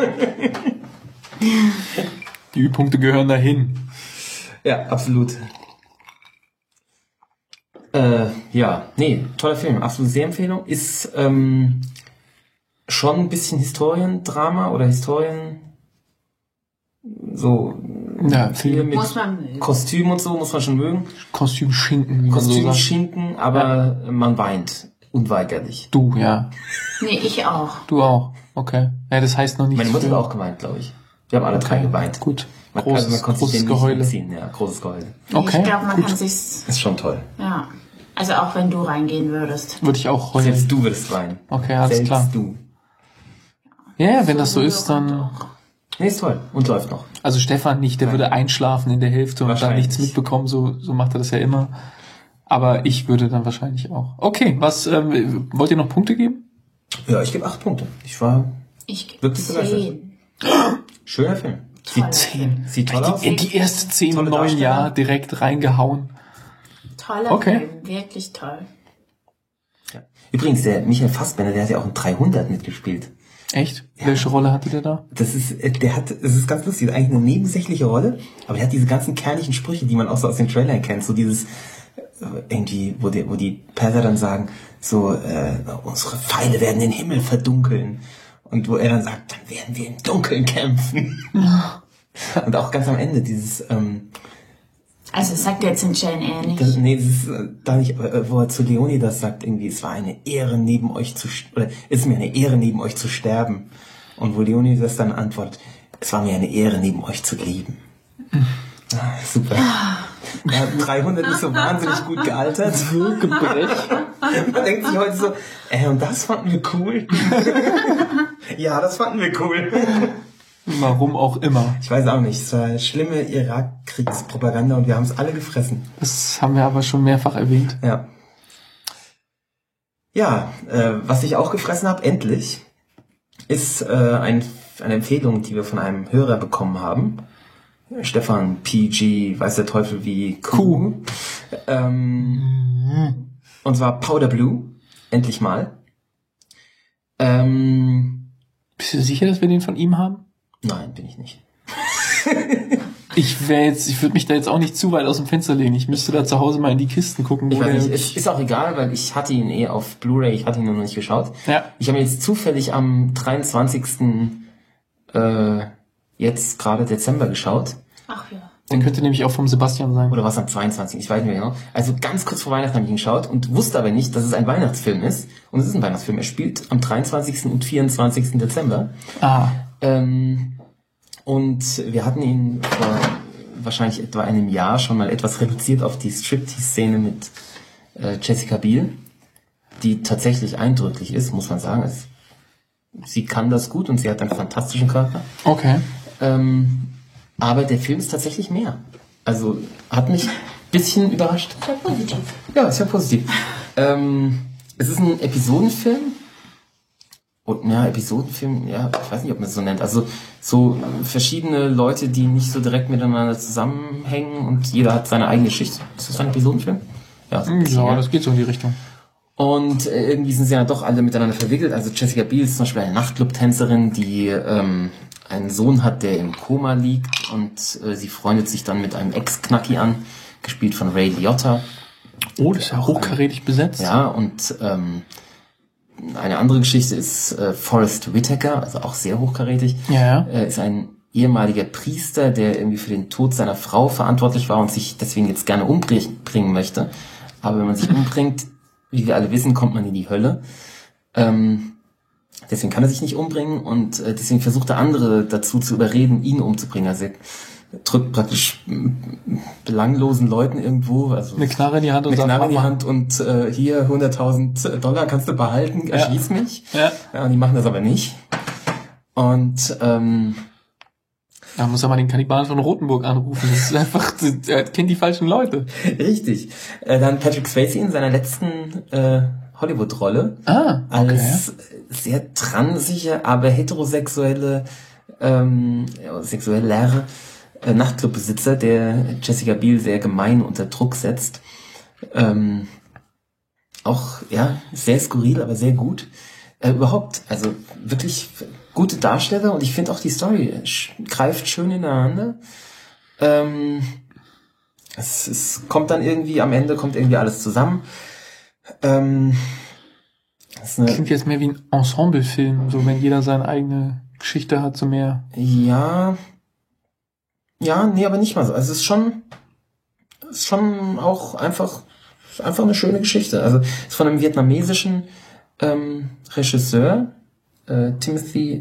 Die Ü-Punkte gehören dahin. Ja, absolut. Toller Film. Absolute Sehempfehlung. Ist schon ein bisschen Historiendrama oder Ja, viel mit Muss man mögen. Kostüm und so, muss man schon mögen. Kostümschinken, wie man so sagt. Kostümschinken, aber man weint. Unweigerlich. Du, ja. Nee, ich auch. Du auch. Okay. Ja, das heißt noch nicht. Meine Mutter hat auch geweint, glaube ich. Wir haben alle drei geweint. Gut. Man Großes, konnte sich großes den nicht Geheule. entziehen. Ja, großes Geheule. Okay. Ich glaube, man gut. kann sich's, Ist schon toll. ja. Also auch wenn du reingehen würdest. Würde ich auch heulen. Selbst du würdest weinen. Okay, alles Selbst klar. du. Ja, wenn das so ist, dann... Nee, ist toll. Und läuft noch. Also Stefan nicht, der würde einschlafen in der Hälfte und dann Wahrscheinlich. nichts mitbekommen, so macht er das ja immer. Aber ich würde dann wahrscheinlich auch. Okay, was, wollt ihr noch Punkte geben? Ja, ich gebe 8 Punkte. Ich war Ich gebe wirklich begeistert. 10. Schöner Film. Toller Sieht toll aus. In die erste 10 im Tolle neuen Darsteller. Jahr direkt reingehauen. Toller Okay. Film, wirklich toll. Ja. Übrigens, der Michael Fassbender, der hat ja auch in 300 mitgespielt. Echt? Welche Rolle hatte der da? Das ist ganz lustig, eigentlich eine nebensächliche Rolle, aber der hat diese ganzen kernlichen Sprüche, die man auch so aus den Trailern kennt, so dieses, irgendwie, wo die Perser dann sagen, so, unsere Pfeile werden den Himmel verdunkeln. Und wo er dann sagt, dann werden wir im Dunkeln kämpfen. Und auch ganz am Ende dieses, Also das sagt er jetzt in Jane Eyre nicht. das ist da nicht, wo er zu Leonidas sagt, irgendwie, es war eine Ehre neben euch oder ist mir eine Ehre neben euch zu sterben. Und wo Leonidas dann antwortet, es war mir eine Ehre neben euch zu leben. Super. Ja, 300 ist so wahnsinnig gut gealtert. Man denkt sich heute so, und das fanden wir cool. Ja, das fanden wir cool. Warum auch immer. Ich weiß auch nicht, es war schlimme Irakkriegspropaganda und wir haben es alle gefressen. Das haben wir aber schon mehrfach erwähnt. Ja. Ja, was ich auch gefressen habe, endlich, ist eine Empfehlung, die wir von einem Hörer bekommen haben. Stefan PG, weiß der Teufel wie Q. Und zwar Powder Blue, endlich mal. Bist du sicher, dass wir den von ihm haben? Nein, bin ich nicht. Ich würde mich da jetzt auch nicht zu weit aus dem Fenster lehnen. Ich müsste da zu Hause mal in die Kisten gucken. Ich Wo weiß der nicht, es ist auch egal, weil ich hatte ihn auf Blu-ray, ich hatte ihn noch nicht geschaut. Ja. Ich habe ihn jetzt zufällig am 23. Jetzt gerade Dezember geschaut. Ach ja. Der könnte nämlich auch vom Sebastian sein. Oder was am 22. Ich weiß nicht mehr genau. Also ganz kurz vor Weihnachten habe ich ihn geschaut und wusste aber nicht, dass es ein Weihnachtsfilm ist. Und es ist ein Weihnachtsfilm. Er spielt am 23. und 24. Dezember. Ah. Und wir hatten ihn vor wahrscheinlich etwa einem Jahr schon mal etwas reduziert auf die Striptease-Szene mit Jessica Biel, die tatsächlich eindrücklich ist, muss man sagen. Sie kann das gut und sie hat einen fantastischen Körper. Okay. Aber der Film ist tatsächlich mehr. Also hat mich ein bisschen überrascht. Sehr positiv. Ja, ist ja positiv. Es ist ein Episodenfilm. Und ja, Episodenfilm, ja, ich weiß nicht, ob man es so nennt. Also so verschiedene Leute, die nicht so direkt miteinander zusammenhängen und jeder hat seine eigene Geschichte. Ist das ein Episodenfilm? Ja, so ein bisschen, Ja, das geht so in die Richtung. Und irgendwie sind sie ja doch alle miteinander verwickelt. Also Jessica Biel ist zum Beispiel eine Nachtclub-Tänzerin, die einen Sohn hat, der im Koma liegt und sie freundet sich dann mit einem Ex-Knacki an, gespielt von Ray Liotta. Oh, das ist ja hochkarätig besetzt. Ja, und eine andere Geschichte ist Forrest Whitaker, also auch sehr hochkarätig. Ja. Ist ein ehemaliger Priester, der irgendwie für den Tod seiner Frau verantwortlich war und sich deswegen jetzt gerne umbringen möchte. Aber wenn man sich umbringt, wie wir alle wissen, kommt man in die Hölle. Deswegen kann er sich nicht umbringen und deswegen versucht er andere dazu zu überreden, ihn umzubringen. Also er drückt praktisch belanglosen Leuten irgendwo, also Eine Knarre in die Hand und eine sagt, Knarre in die mach mal. Hand und hier $100.000 kannst du behalten, erschieß mich. Ja. Ja, und die machen das aber nicht. Und Da muss er mal den Kannibalen von Rothenburg anrufen. Das ist einfach, er kennt die falschen Leute. richtig. Dann Patrick Swayze in seiner letzten Hollywood-Rolle Ah, okay. als sehr transiger, aber heterosexuelle sexueller Nachtclubbesitzer, der Jessica Biel sehr gemein unter Druck setzt. Auch, ja, sehr skurril, aber sehr gut. Überhaupt, also wirklich gute Darsteller und ich finde auch die Story greift schön ineinander. Es kommt dann irgendwie, am Ende kommt irgendwie alles zusammen. Klingt jetzt mehr wie ein Ensemblefilm, so wenn jeder seine eigene Geschichte hat, so mehr. Ja, nee, aber nicht mal so. Also es ist schon auch einfach eine schöne Geschichte. Also es ist von einem vietnamesischen Regisseur, Timothy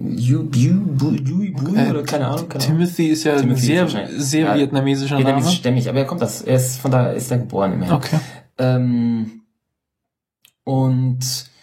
oder keine Ahnung. Timothy ist ja ein sehr vietnamesischer Name. Vietnamesisch-stämmig, aber von da ist er geboren immerhin. Okay. Und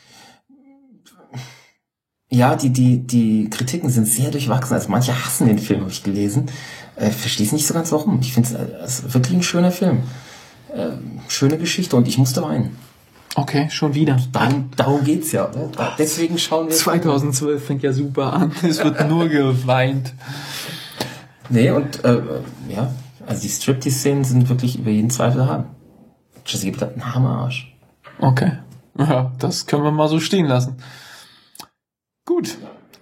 ja, die Kritiken sind sehr durchwachsen. Also manche hassen den Film, habe ich gelesen. Ich verstehe es nicht so ganz warum. Ich finde es wirklich ein schöner Film. Schöne Geschichte und ich musste weinen. Okay, schon wieder. Darum geht's ja. Oder? Deswegen schauen wir... 2012 fängt ja super an. Es wird nur geweint. Nee, und ja, also die Striptease-Szenen sind wirklich über jeden Zweifel haben. Jessica Biel hat einen Hammerarsch. Okay. Ja, das können wir mal so stehen lassen. Gut.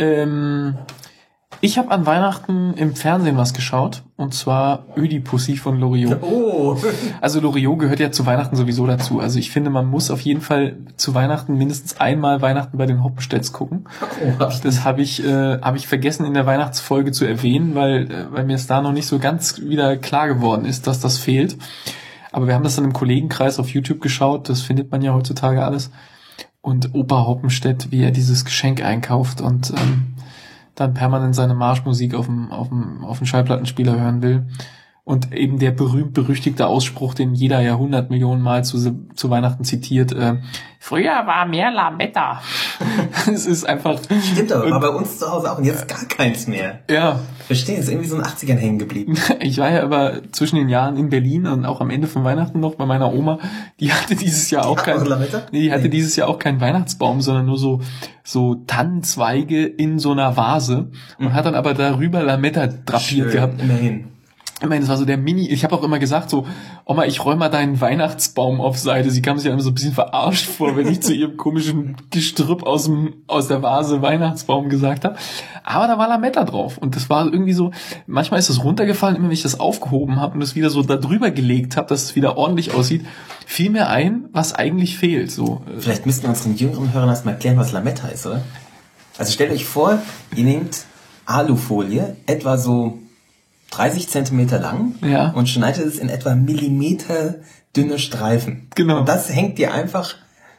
Ich habe an Weihnachten im Fernsehen was geschaut. Und zwar Ödipussy von Loriot. Oh! Also Loriot gehört ja zu Weihnachten sowieso dazu. Also ich finde, man muss auf jeden Fall zu Weihnachten mindestens einmal Weihnachten bei den Hoppenstedts gucken. Oh, das habe ich vergessen in der Weihnachtsfolge zu erwähnen, weil mir es da noch nicht so ganz wieder klar geworden ist, dass das fehlt. Aber wir haben das dann im Kollegenkreis auf YouTube geschaut. Das findet man ja heutzutage alles. Und Opa Hoppenstedt, wie er dieses Geschenk einkauft und dann permanent seine Marschmusik auf dem Schallplattenspieler hören will. Und eben der berühmt-berüchtigte Ausspruch, den jeder ja 100 Millionen Mal zu Weihnachten zitiert, früher war mehr Lametta. Es ist einfach... Stimmt aber bei uns zu Hause auch und jetzt gar keins mehr. Ja. Verstehe, ist irgendwie so in den 80ern hängen geblieben. Ich war ja aber zwischen den Jahren in Berlin und auch am Ende von Weihnachten noch bei meiner Oma. Die hatte dieses Jahr auch keinen Weihnachtsbaum, sondern nur so Tannenzweige in so einer Vase und hat dann aber darüber Lametta drapiert gehabt. Immerhin. Ich meine, das war so der ich habe auch immer gesagt so, Oma, ich räume mal deinen Weihnachtsbaum auf Seite. Sie kam sich ja immer so ein bisschen verarscht vor, wenn ich zu ihrem komischen Gestrüpp aus der Vase Weihnachtsbaum gesagt habe. Aber da war Lametta drauf. Und das war irgendwie so, manchmal ist das runtergefallen, immer wenn ich das aufgehoben habe und das wieder so da drüber gelegt habe, dass es wieder ordentlich aussieht, fiel mir ein, was eigentlich fehlt. So. Vielleicht müssten wir unseren jüngeren Hörern erst mal erklären, was Lametta ist, oder? Also stellt euch vor, ihr nehmt Alufolie, etwa so 30 Zentimeter lang und schneidet es in etwa Millimeter dünne Streifen. Genau. Und das hängt dir einfach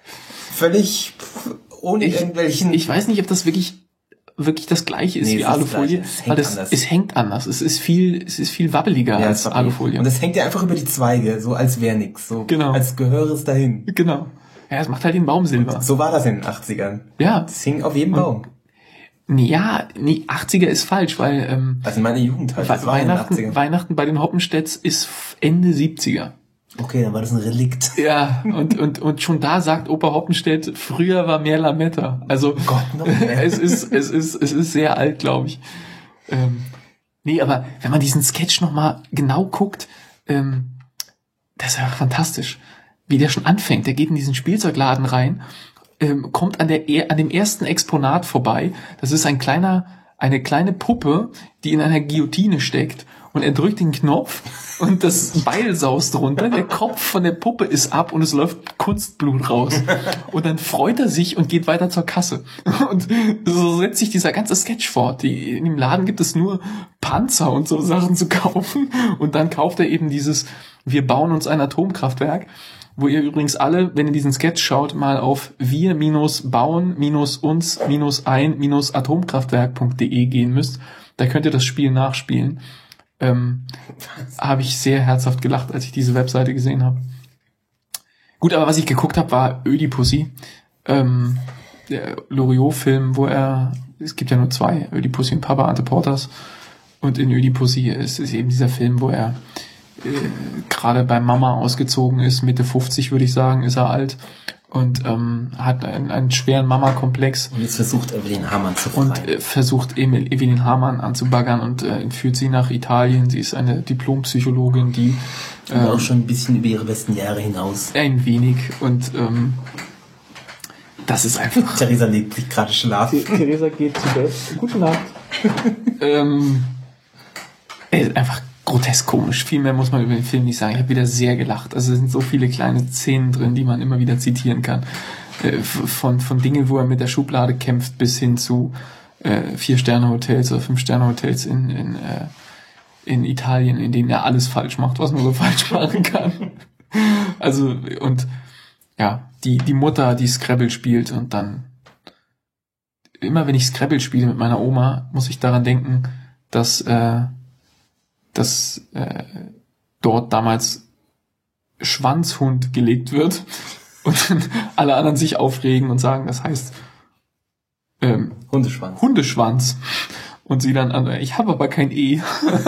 völlig ohne irgendwelchen... Ich weiß nicht, ob das wirklich das Gleiche ist wie Alufolie, weil es hängt anders. Es ist viel wabbeliger als Alufolie. Und es hängt dir einfach über die Zweige, so als wäre nix. So als gehöre es dahin. Genau. Ja, es macht halt den Baum silber. Und so war das in den 80ern. Ja. Das hing auf jedem Baum. Ja, 80er ist falsch, weil also meine Jugend halt. Weihnachten bei den Hoppenstedts ist Ende 70er. Okay, dann war das ein Relikt. Ja, und schon da sagt Opa Hoppenstedt, früher war mehr Lametta. Also Gott, noch mehr. es ist sehr alt, glaube ich. Nee, aber wenn man diesen Sketch nochmal genau guckt, das ist ja fantastisch. Wie der schon anfängt, der geht in diesen Spielzeugladen rein, kommt an dem ersten Exponat vorbei. Das ist eine kleine Puppe, die in einer Guillotine steckt. Und er drückt den Knopf und das Beil saust runter. Der Kopf von der Puppe ist ab und es läuft Kunstblut raus. Und dann freut er sich und geht weiter zur Kasse. Und so setzt sich dieser ganze Sketch fort. In dem Laden gibt es nur Panzer und so Sachen zu kaufen. Und dann kauft er eben dieses Wir bauen uns ein Atomkraftwerk. Wo ihr übrigens alle, wenn ihr diesen Sketch schaut, mal auf wir-bauen-uns-ein-atomkraftwerk.de gehen müsst. Da könnt ihr das Spiel nachspielen. Habe ich sehr herzhaft gelacht, als ich diese Webseite gesehen habe. Gut, aber was ich geguckt habe, war Ödipussy. Der Loriot-Film, es gibt ja nur 2, Ödipussy und Papa Ante Portas. Und in Ödipussy ist eben dieser Film, wo er gerade bei Mama ausgezogen ist, Mitte 50 würde ich sagen, ist er alt und hat einen schweren Mama-Komplex. Und jetzt versucht Evelyn Hamann zu befreien. Und versucht Evelyn Hamann anzubaggern und führt sie nach Italien. Sie ist eine Diplompsychologin, die auch schon ein bisschen über ihre besten Jahre hinaus. Ein wenig. Und das ist einfach... Theresa legt sich gerade schlafen. Theresa geht zu Bett. Gute Nacht. Einfach grotesk komisch. Viel mehr muss man über den Film nicht sagen. Ich habe wieder sehr gelacht. Also es sind so viele kleine Szenen drin, die man immer wieder zitieren kann. Von Dingen, wo er mit der Schublade kämpft, bis hin zu 4-Sterne-Hotels oder 5-Sterne-Hotels in Italien, in denen er alles falsch macht, was man so falsch machen kann. Also, und ja, die Mutter, die Scrabble spielt, und dann immer wenn ich Scrabble spiele mit meiner Oma, muss ich daran denken, dass dort damals Schwanzhund gelegt wird und alle anderen sich aufregen und sagen, das heißt Hundeschwanz. Und sie dann ich habe aber kein E.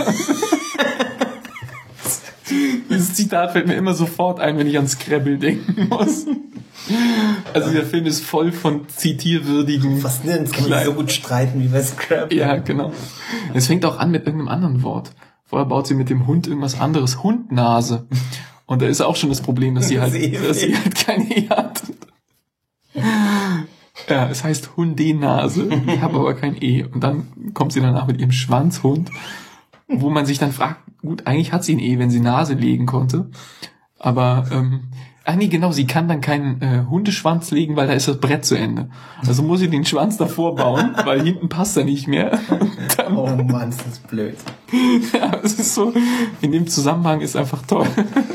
Dieses Zitat fällt mir immer sofort ein, wenn ich an Scrabble denken muss. Also der Film ist voll von zitierwürdigen... Fast nirgends kann man so gut streiten wie bei Scrabble. Ja, genau. Es fängt auch an mit irgendeinem anderen Wort. Vorher baut sie mit dem Hund irgendwas anderes. Hundnase. Und da ist auch schon das Problem, dass sie halt keine E hat. Ja, es heißt Hundenase. Ich habe aber kein E. Und dann kommt sie danach mit ihrem Schwanzhund, wo man sich dann fragt, gut, eigentlich hat sie ein E, wenn sie Nase legen konnte. Aber, nee, genau, sie kann dann keinen Hundeschwanz legen, weil da ist das Brett zu Ende. Also muss sie den Schwanz davor bauen, weil hinten passt er nicht mehr. Dann, oh Mann, ist das blöd. Ja, es ist so, in dem Zusammenhang ist einfach toll.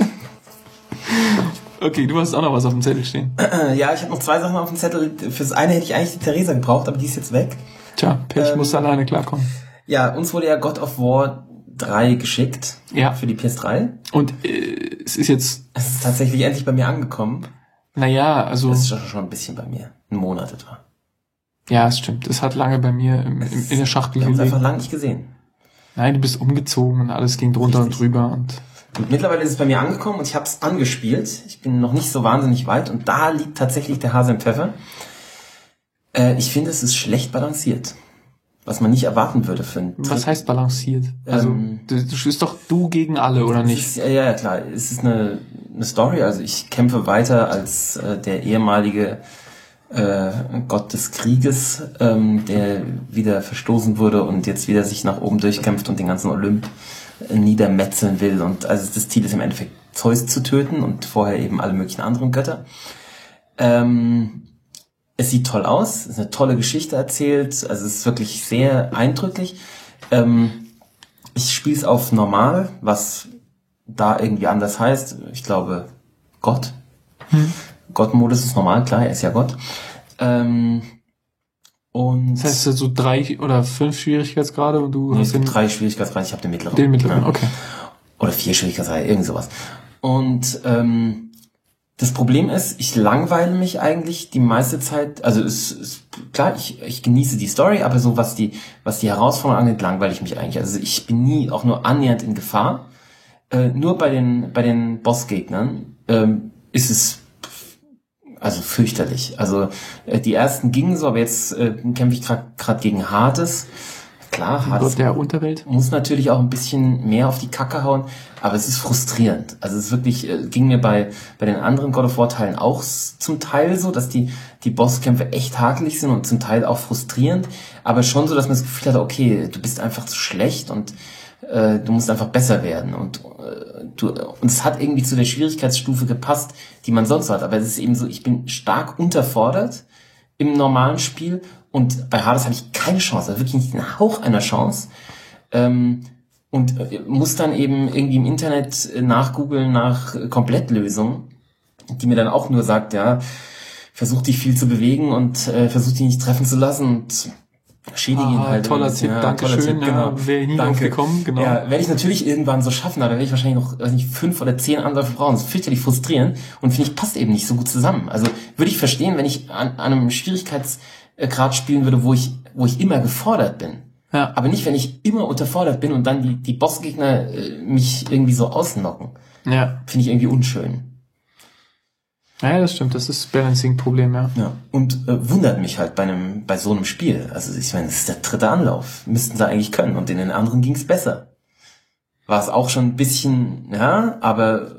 Okay, du hast auch noch was auf dem Zettel stehen. Ja, ich habe noch 2 Sachen auf dem Zettel. Fürs eine hätte ich eigentlich die Theresa gebraucht, aber die ist jetzt weg. Tja, Pech muss alleine klarkommen. Ja, uns wurde ja God of War 3 geschickt. Ja. Für die PS3. Und es ist tatsächlich endlich bei mir angekommen. Naja, also... Das ist schon ein bisschen bei mir. 1 Monat etwa. Ja, es stimmt. Es hat lange bei mir in der Schachtel gelegen. Ich habe es gelegen. einfach lange nicht gesehen. Nein, du bist umgezogen und alles ging drunter und drüber. Und mittlerweile ist es bei mir angekommen und ich habe es angespielt. Ich bin noch nicht so wahnsinnig weit und da liegt tatsächlich der Hase im Pfeffer. Ich finde, es ist schlecht balanciert. Was man nicht erwarten würde für einen Was heißt balanciert? Also, du bist doch du gegen alle, oder nicht? Ja, klar. Es ist eine Story. Also ich kämpfe weiter als der ehemalige Gott des Krieges, der wieder verstoßen wurde und jetzt wieder sich nach oben durchkämpft und den ganzen Olymp niedermetzeln will. Und also das Ziel ist im Endeffekt Zeus zu töten und vorher eben alle möglichen anderen Götter. Es sieht toll aus, es ist eine tolle Geschichte erzählt, also es ist wirklich sehr eindrücklich. Ich spiele es auf normal, was da irgendwie anders heißt. Ich glaube Gott. Gott-Modus ist normal, klar, er ist ja Gott. Und das heißt so 3 oder 5 Schwierigkeitsgrade und du hast 3 Schwierigkeitsgrade, ich habe den mittleren. Den mittleren, ja. Okay. Oder 4 Schwierigkeitsgrade, irgend sowas. Und das Problem ist, ich langweile mich eigentlich die meiste Zeit, also es ist klar, ich genieße die Story, aber so was die Herausforderung angeht, langweile ich mich eigentlich. Also ich bin nie auch nur annähernd in Gefahr. Nur bei den Bossgegnern ist es also fürchterlich. Also die ersten gingen so, aber jetzt kämpfe ich gerade gegen Hades. Klar, Hades der Unterwelt muss natürlich auch ein bisschen mehr auf die Kacke hauen, aber es ist frustrierend. Also es ist wirklich, ging mir bei den anderen God of War Teilen auch zum Teil so, dass die Bosskämpfe echt hakelig sind und zum Teil auch frustrierend, aber schon so, dass man das Gefühl hat, okay, du bist einfach zu schlecht und du musst einfach besser werden und es hat irgendwie zu der Schwierigkeitsstufe gepasst, die man sonst hat, aber es ist eben so, ich bin stark unterfordert im normalen Spiel und bei Hades habe ich keine Chance, also wirklich nicht einen Hauch einer Chance und muss dann eben irgendwie im Internet nachgoogeln nach Komplettlösungen, die mir dann auch nur sagt, ja, versuch dich viel zu bewegen und versuch dich nicht treffen zu lassen und schädige ihn halt. Toller Tipp, ja, danke schön. Genau. Wäre nie drauf gekommen, genau. Ja, werde ich natürlich irgendwann so schaffen, aber da werde ich wahrscheinlich noch 5 oder 10 Anläufe brauchen. Das ist fürchterlich frustrierend und finde ich, passt eben nicht so gut zusammen. Also würde ich verstehen, wenn ich an einem Schwierigkeitsgrad spielen würde, wo ich immer gefordert bin. Ja. Aber nicht, wenn ich immer unterfordert bin und dann die Bossgegner mich irgendwie so ausnocken. Ja. Finde ich irgendwie unschön. Ja, das stimmt, das ist das Balancing-Problem, ja. Ja. Und wundert mich halt bei so einem Spiel. Also ich meine, das ist der 3. Anlauf. Müssten sie eigentlich können. Und in den anderen ging's besser. War es auch schon ein bisschen, ja, aber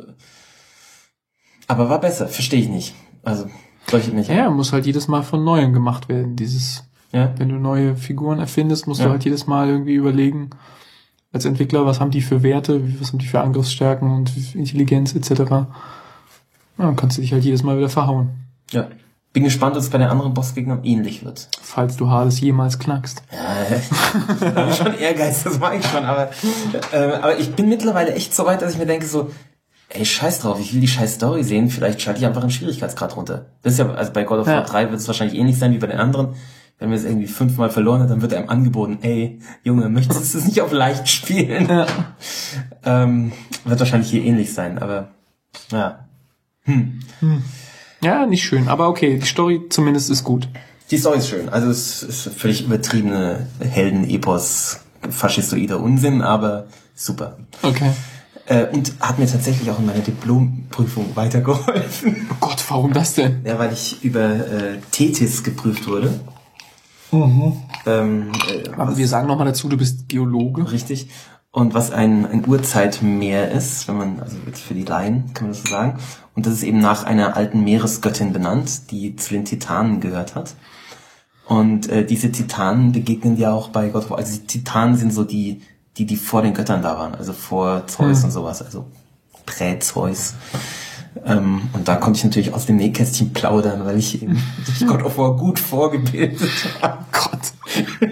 war besser. Verstehe ich nicht. Also, leuchtet nicht. Ja, muss halt jedes Mal von Neuem gemacht werden. Wenn du neue Figuren erfindest, musst du halt jedes Mal irgendwie überlegen, als Entwickler, was haben die für Werte, was haben die für Angriffsstärken und Intelligenz etc. Ja, dann kannst du dich halt jedes Mal wieder verhauen. Ja. Bin gespannt, ob es bei den anderen Bossgegnern ähnlich wird. Falls du Hades jemals knackst. Ja, da habe ich schon Ehrgeiz, das mache ich schon. Aber ich bin mittlerweile echt so weit, dass ich mir denke so, ey, scheiß drauf, ich will die scheiß Story sehen, vielleicht schalte ich einfach einen Schwierigkeitsgrad runter. Das ist ja, also bei God of War 3 wird es wahrscheinlich ähnlich sein wie bei den anderen. Wenn wir es irgendwie 5-mal verloren hat, dann wird einem angeboten, ey, Junge, möchtest du es nicht auf leicht spielen? Ja. Wird wahrscheinlich hier ähnlich sein, aber ja. Ja, nicht schön, aber okay, die Story zumindest ist gut. Die Story ist schön, also es ist völlig übertriebene Helden-Epos, faschistoider Unsinn, aber super. Okay. Und hat mir tatsächlich auch in meiner Diplomprüfung weitergeholfen. Oh Gott, warum das denn? Ja, weil ich über Tethys geprüft wurde. Aber wir sagen nochmal dazu, du bist Geologe. Richtig. Und was ein Urzeitmeer ist, wenn man, also für die Laien kann man das so sagen. Und das ist eben nach einer alten Meeresgöttin benannt, die zu den Titanen gehört hat. Und diese Titanen begegnen ja auch bei God of War. Also die Titanen sind so die vor den Göttern da waren, also vor Zeus und sowas, also Prä-Zeus. Und da konnte ich natürlich aus dem Nähkästchen plaudern, weil ich eben durch God of War gut vorgebildet habe. Gott.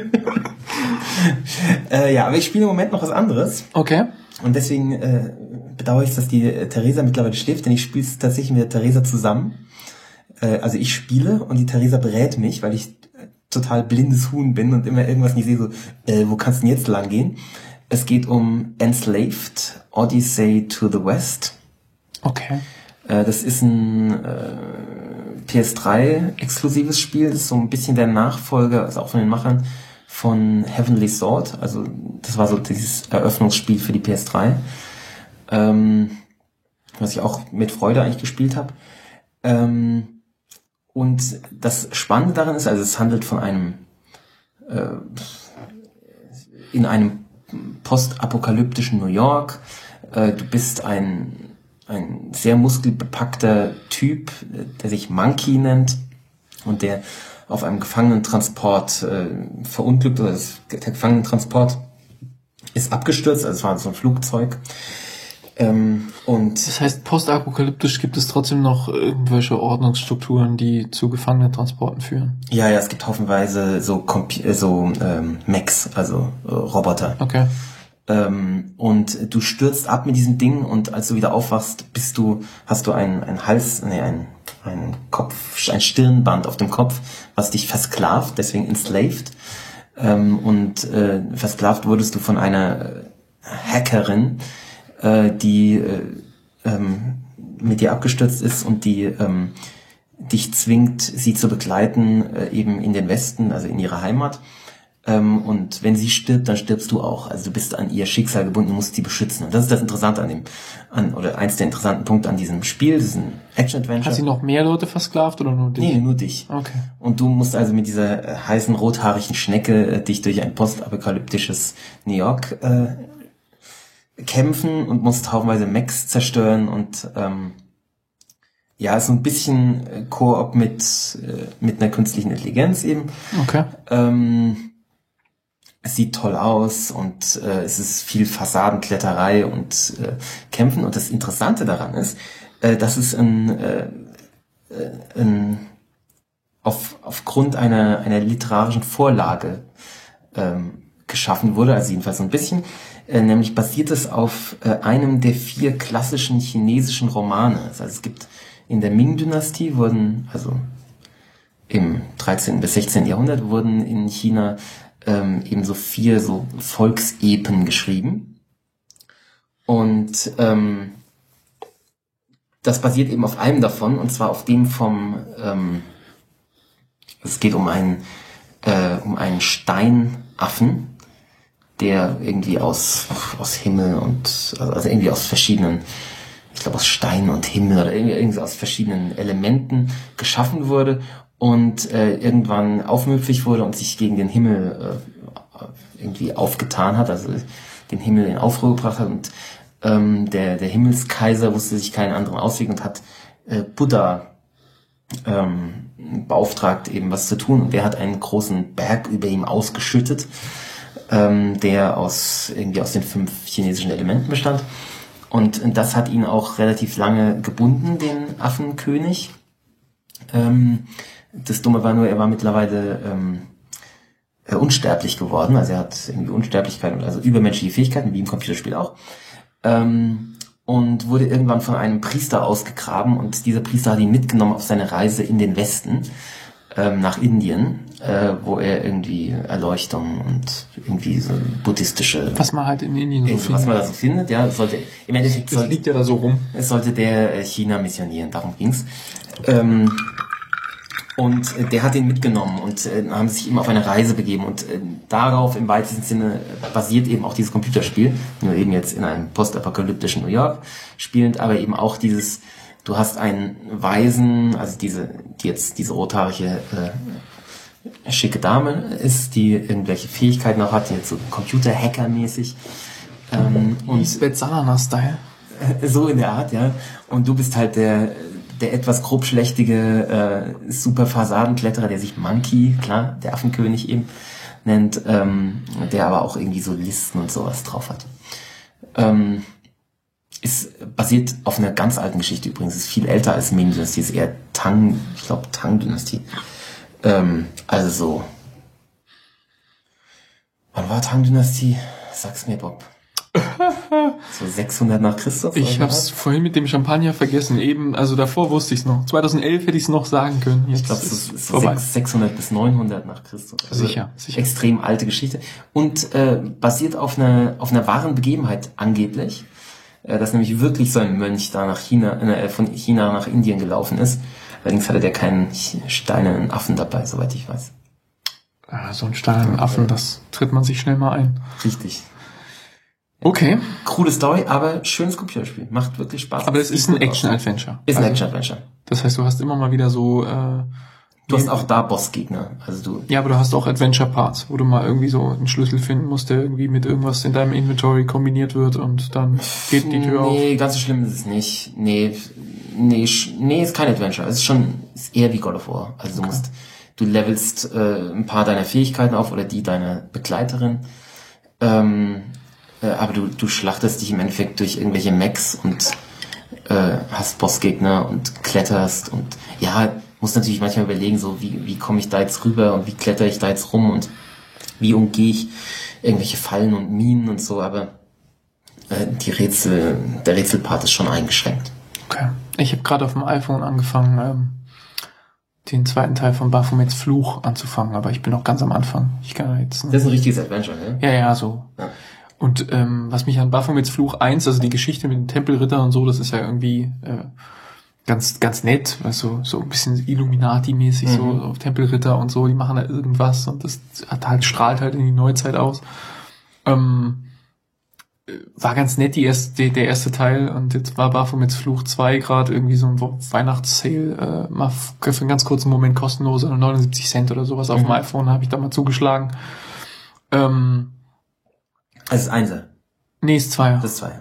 Ja, aber ich spiele im Moment noch was anderes. Okay. Und deswegen bedauere ich, dass die Theresa mittlerweile schläft, denn ich spiele es tatsächlich mit der Theresa zusammen. Also ich spiele und die Theresa berät mich, weil ich total blindes Huhn bin und immer irgendwas nicht sehe, so, wo kannst du denn jetzt lang gehen? Es geht um Enslaved, Odyssey to the West. Okay. Das ist ein PS3-exklusives Spiel, das ist so ein bisschen der Nachfolger, also auch von den Machern von Heavenly Sword. Also das war so dieses Eröffnungsspiel für die PS3, was ich auch mit Freude eigentlich gespielt habe. Und das Spannende daran ist, also es handelt von einem in einem postapokalyptischen New York. Du bist ein sehr muskelbepackter Typ, der sich Monkey nennt und der auf einem Gefangenentransport verunglückt, oder der Gefangenentransport ist abgestürzt, also es war so ein Flugzeug. Und das heißt, postapokalyptisch gibt es trotzdem noch irgendwelche Ordnungsstrukturen, die zu Gefangenentransporten führen? Ja, es gibt haufenweise so Mechs, also Roboter. Okay. Und du stürzt ab mit diesem Ding und als du wieder aufwachst, hast du ein Stirnband auf dem Kopf, was dich versklavt, deswegen enslaved. Und versklavt wurdest du von einer Hackerin, die mit dir abgestürzt ist und die dich zwingt, sie zu begleiten, eben in den Westen, also in ihre Heimat. Und wenn sie stirbt, dann stirbst du auch. Also du bist an ihr Schicksal gebunden, du musst sie beschützen. Und das ist das Interessante oder eins der interessanten Punkte an diesem Spiel. Das ist ein Action-Adventure. Hat sie noch mehr Leute versklavt oder nur dich? Nee, nur dich. Okay. Und du musst also mit dieser heißen, rothaarigen Schnecke dich durch ein postapokalyptisches New York kämpfen und musst haufenweise Mechs zerstören und ist so ein bisschen Koop mit einer künstlichen Intelligenz eben. Okay. Es sieht toll aus und es ist viel Fassadenkletterei und Kämpfen. Und das Interessante daran ist, dass es aufgrund einer literarischen Vorlage geschaffen wurde, also jedenfalls so ein bisschen, nämlich basiert es auf einem der 4 klassischen chinesischen Romane. Also es gibt in der Ming-Dynastie also im 13. bis 16. Jahrhundert wurden in China eben so 4 so Volksepen geschrieben. Und das basiert eben auf einem davon, und zwar auf dem es geht um einen Steinaffen, der irgendwie aus Himmel und also irgendwie aus verschiedenen ich glaube aus Stein und Himmel oder irgendwie aus verschiedenen Elementen geschaffen wurde und irgendwann aufmüpfig wurde und sich gegen den Himmel irgendwie aufgetan hat, also den Himmel in Aufruhr gebracht hat und der Himmelskaiser wusste sich keinen anderen Ausweg und hat Buddha beauftragt, eben was zu tun, und der hat einen großen Berg über ihm ausgeschüttet, der aus den 5 chinesischen Elementen bestand, und das hat ihn auch relativ lange gebunden, den Affenkönig. Das Dumme war nur, er war mittlerweile unsterblich geworden, also er hat irgendwie Unsterblichkeit, also übermenschliche Fähigkeiten, wie im Computerspiel auch, und wurde irgendwann von einem Priester ausgegraben, und dieser Priester hat ihn mitgenommen auf seine Reise in den Westen, nach Indien, wo er irgendwie Erleuchtung und irgendwie so buddhistische... Was man halt in Indien so findet. Was man da so findet, ja, sollte... Im Endeffekt das liegt ja da so rum. Es sollte der China missionieren, darum ging's. Und der hat ihn mitgenommen und haben sich eben auf eine Reise begeben, und darauf im weitesten Sinne basiert eben auch dieses Computerspiel, nur eben jetzt in einem postapokalyptischen New York spielend, aber eben auch dieses, du hast einen Weisen, also diese rothaarige schicke Dame ist, die irgendwelche Fähigkeiten auch hat, die jetzt so Computer-Hacker-mäßig. Und Svetlana-Style. So in der Art, ja. Und du bist halt der etwas grobschlächtige super Fassadenkletterer, der sich Monkey, klar, der Affenkönig eben, nennt, der aber auch irgendwie so Listen und sowas drauf hat. Ist basiert auf einer ganz alten Geschichte übrigens, ist viel älter als Ming-Dynastie, ist eher Tang-Dynastie. Also so. Wann war Tang-Dynastie? Sag's mir, Bob. So 600 nach Christus? Ich hab's vorhin mit dem Champagner vergessen. Eben, also davor wusste ich's noch. 2011 hätte ich's noch sagen können. Jetzt ich glaube, es ist so 600 bis 900 nach Christus. Also sicher. Extrem alte Geschichte. Und basiert auf einer wahren Begebenheit angeblich. Dass nämlich wirklich so ein Mönch da nach China, von China nach Indien gelaufen ist. Allerdings hatte der keinen steinernen Affen dabei, soweit ich weiß. So einen steinernen Affen, das tritt man sich schnell mal ein. Richtig. Okay. Coole Story, aber schönes Computerspiel. Macht wirklich Spaß. Aber es ist ein Action-Adventure. Ist ein Action-Adventure. Das heißt, du hast immer mal wieder so... du hast auch da Bossgegner. Ja, aber du hast auch Adventure-Parts, wo du mal irgendwie so einen Schlüssel finden musst, der irgendwie mit irgendwas in deinem Inventory kombiniert wird, und dann geht die Tür auf. Nee, ganz so schlimm ist es nicht. Nee, ist kein Adventure. Es ist eher wie God of War. Also du levelst ein paar deiner Fähigkeiten auf oder die deiner Begleiterin. Aber du schlachtest dich im Endeffekt durch irgendwelche Mechs und hast Bossgegner und kletterst und ja, musst natürlich manchmal überlegen, so wie komme ich da jetzt rüber und wie kletter ich da jetzt rum und wie umgehe ich irgendwelche Fallen und Minen und so, aber der Rätselpart ist schon eingeschränkt. Okay. Ich habe gerade auf dem iPhone angefangen, den zweiten Teil von Baphomets Fluch anzufangen, aber ich bin noch ganz am Anfang. Ich kann jetzt... Das ist ein richtiges Adventure, ne? Ja, so. Ja. Und was mich an Baphomets Fluch 1, also die Geschichte mit den Tempelrittern und so, das ist ja irgendwie ganz ganz nett, also so ein bisschen Illuminati-mäßig, so Tempelritter und so, die machen da irgendwas und das strahlt halt in die Neuzeit aus. War ganz nett, der erste Teil, und jetzt war Baphomets Fluch 2 gerade irgendwie so ein Weihnachtssale, mal für einen ganz kurzen Moment kostenlos, 79 Cent oder sowas auf dem iPhone, habe ich da mal zugeschlagen. Also das Einser? Nee, das Zweier. Das Zweier.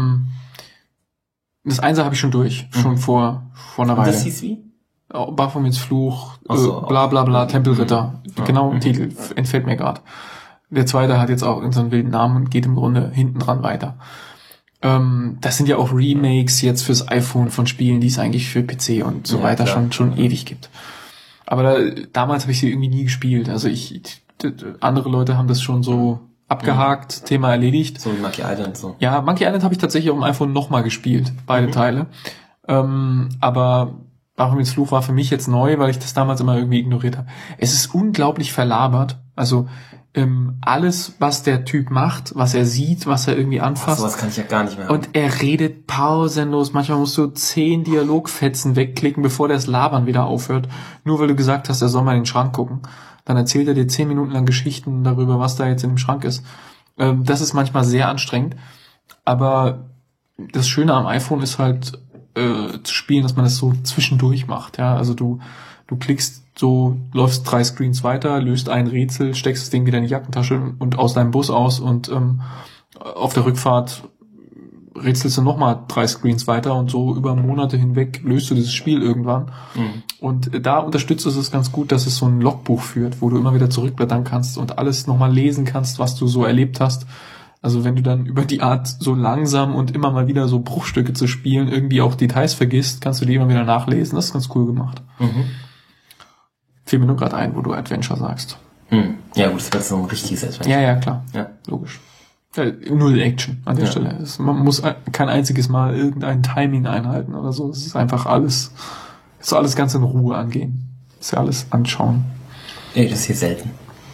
Das Einser habe ich schon durch, schon vor einer Weile. Und das hieß wie? Baphomets Fluch, bla bla bla, Tempelritter. Genau, Titel entfällt mir gerade. Der zweite hat jetzt auch so einen wilden Namen und geht im Grunde hinten dran weiter. Das sind ja auch Remakes jetzt fürs iPhone von Spielen, die es eigentlich für PC und so weiter schon ewig gibt. Aber damals habe ich sie irgendwie nie gespielt. Also andere Leute haben das schon so abgehakt, Thema erledigt. So wie Monkey Island so. Ja, Monkey Island habe ich tatsächlich auf dem iPhone nochmal gespielt, beide Teile. Aber Baphomets Fluch war für mich jetzt neu, weil ich das damals immer irgendwie ignoriert habe. Es ist unglaublich verlabert. Also alles, was der Typ macht, was er sieht, was er irgendwie anfasst. Sowas kann ich ja gar nicht mehr. Und er redet pausenlos. Manchmal musst du 10 Dialogfetzen wegklicken, bevor das Labern wieder aufhört. Nur weil du gesagt hast, er soll mal in den Schrank gucken. Dann erzählt er dir 10 Minuten lang Geschichten darüber, was da jetzt in dem Schrank ist. Das ist manchmal sehr anstrengend. Aber das Schöne am iPhone ist halt zu spielen, dass man das so zwischendurch macht. Ja, also du klickst so, läufst 3 Screens weiter, löst ein Rätsel, steckst das Ding wieder in die Jackentasche und aus deinem Bus aus und auf der Rückfahrt rätselst du nochmal 3 Screens weiter und so über Monate hinweg löst du dieses Spiel irgendwann. Mhm. Und da unterstützt es ganz gut, dass es so ein Logbuch führt, wo du immer wieder zurückblättern kannst und alles nochmal lesen kannst, was du so erlebt hast. Also wenn du dann über die Art so langsam und immer mal wieder so Bruchstücke zu spielen irgendwie auch Details vergisst, kannst du die immer wieder nachlesen. Das ist ganz cool gemacht. Mhm. Fiel mir nur gerade ein, wo du Adventure sagst. Mhm. Ja gut, das wird so ein richtiges Adventure. Ja, klar. Ja. Logisch. Ja, null Action an der Stelle. Man muss kein einziges Mal irgendein Timing einhalten oder so. Es ist einfach alles, so alles ganz in Ruhe angehen. Das ist ja alles anschauen. Ey, das ist hier selten.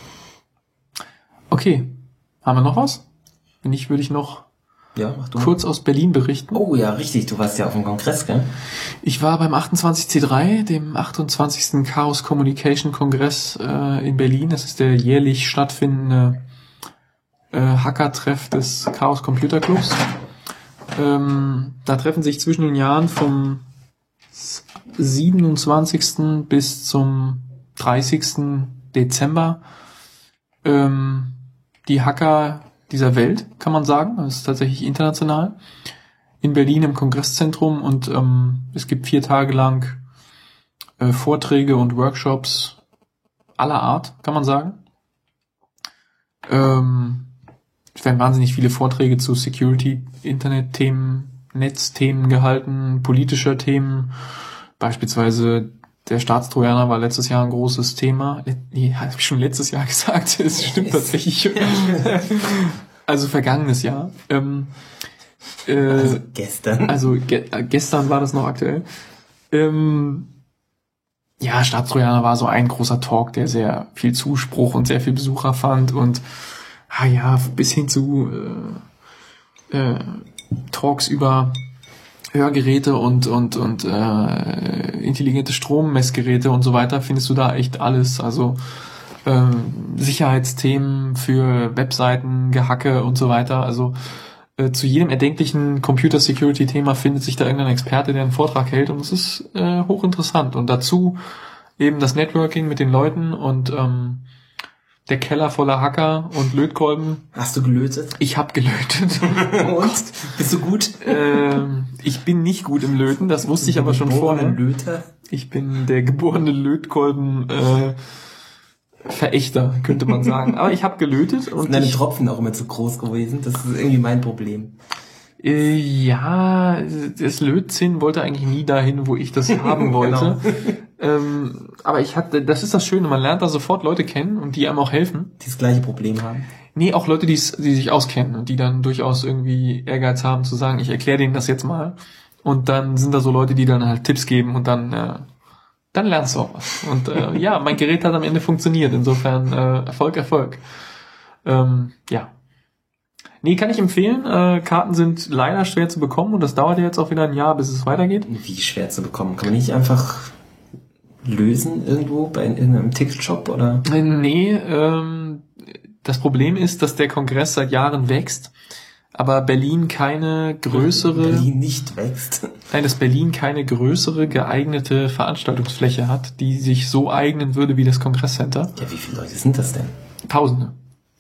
Okay. Haben wir noch was? Wenn nicht, würde ich noch kurz aus Berlin berichten. Oh ja, richtig. Du warst ja auf dem Kongress, gell? Ich war beim 28C3, dem 28. Chaos Communication Kongress in Berlin. Das ist der jährlich stattfindende Hacker-Treff des Chaos Computer Clubs. Da treffen sich zwischen den Jahren vom 27. bis zum 30. Dezember die Hacker dieser Welt, kann man sagen. Das ist tatsächlich international. In Berlin im Kongresszentrum und es gibt 4 Tage lang Vorträge und Workshops aller Art, kann man sagen. Es werden wahnsinnig viele Vorträge zu Security, Internet-Themen, Netzthemen gehalten, politischer Themen. Beispielsweise der Staatstrojaner war letztes Jahr ein großes Thema. Nee, habe ich schon letztes Jahr gesagt. Das stimmt tatsächlich. Also vergangenes Jahr. Also gestern. Also gestern war das noch aktuell. Ja, Staatstrojaner war so ein großer Talk, der sehr viel Zuspruch und sehr viel Besucher fand und bis hin zu Talks über Hörgeräte und intelligente Strommessgeräte und so weiter findest du da echt alles. Also Sicherheitsthemen für Webseiten, Gehacke und so weiter. Also zu jedem erdenklichen Computer-Security-Thema findet sich da irgendein Experte, der einen Vortrag hält und es ist hochinteressant. Und dazu eben das Networking mit den Leuten und der Keller voller Hacker und Lötkolben. Hast du gelötet? Ich habe gelötet. Und? Bist du gut? Ich bin nicht gut im Löten, das wusste ich aber schon vorher. Löter? Ich bin der geborene Lötkolben Verächter, könnte man sagen. Aber ich habe gelötet. Und sind deine Tropfen auch immer zu groß gewesen? Das ist irgendwie mein Problem. Ja, das Lötzinn wollte eigentlich nie dahin, wo ich das haben wollte. Genau. Aber das ist das Schöne, man lernt da sofort Leute kennen und die einem auch helfen. Die das gleiche Problem haben. Nee, auch Leute, die sich auskennen und die dann durchaus irgendwie Ehrgeiz haben zu sagen, ich erkläre denen das jetzt mal. Und dann sind da so Leute, die dann halt Tipps geben und dann lernst du auch was. Und mein Gerät hat am Ende funktioniert. Insofern Erfolg. Ja. Nee, kann ich empfehlen. Karten sind leider schwer zu bekommen und das dauert ja jetzt auch wieder ein Jahr, bis es weitergeht. Wie schwer zu bekommen? Kann man nicht einfach lösen irgendwo bei irgendeinem Ticketshop oder? Nee, das Problem ist, dass der Kongress seit Jahren wächst, aber Berlin keine größere... Berlin nicht wächst. Nein, dass Berlin keine größere geeignete Veranstaltungsfläche hat, die sich so eignen würde wie das Kongresscenter. Ja, wie viele Leute sind das denn? Tausende.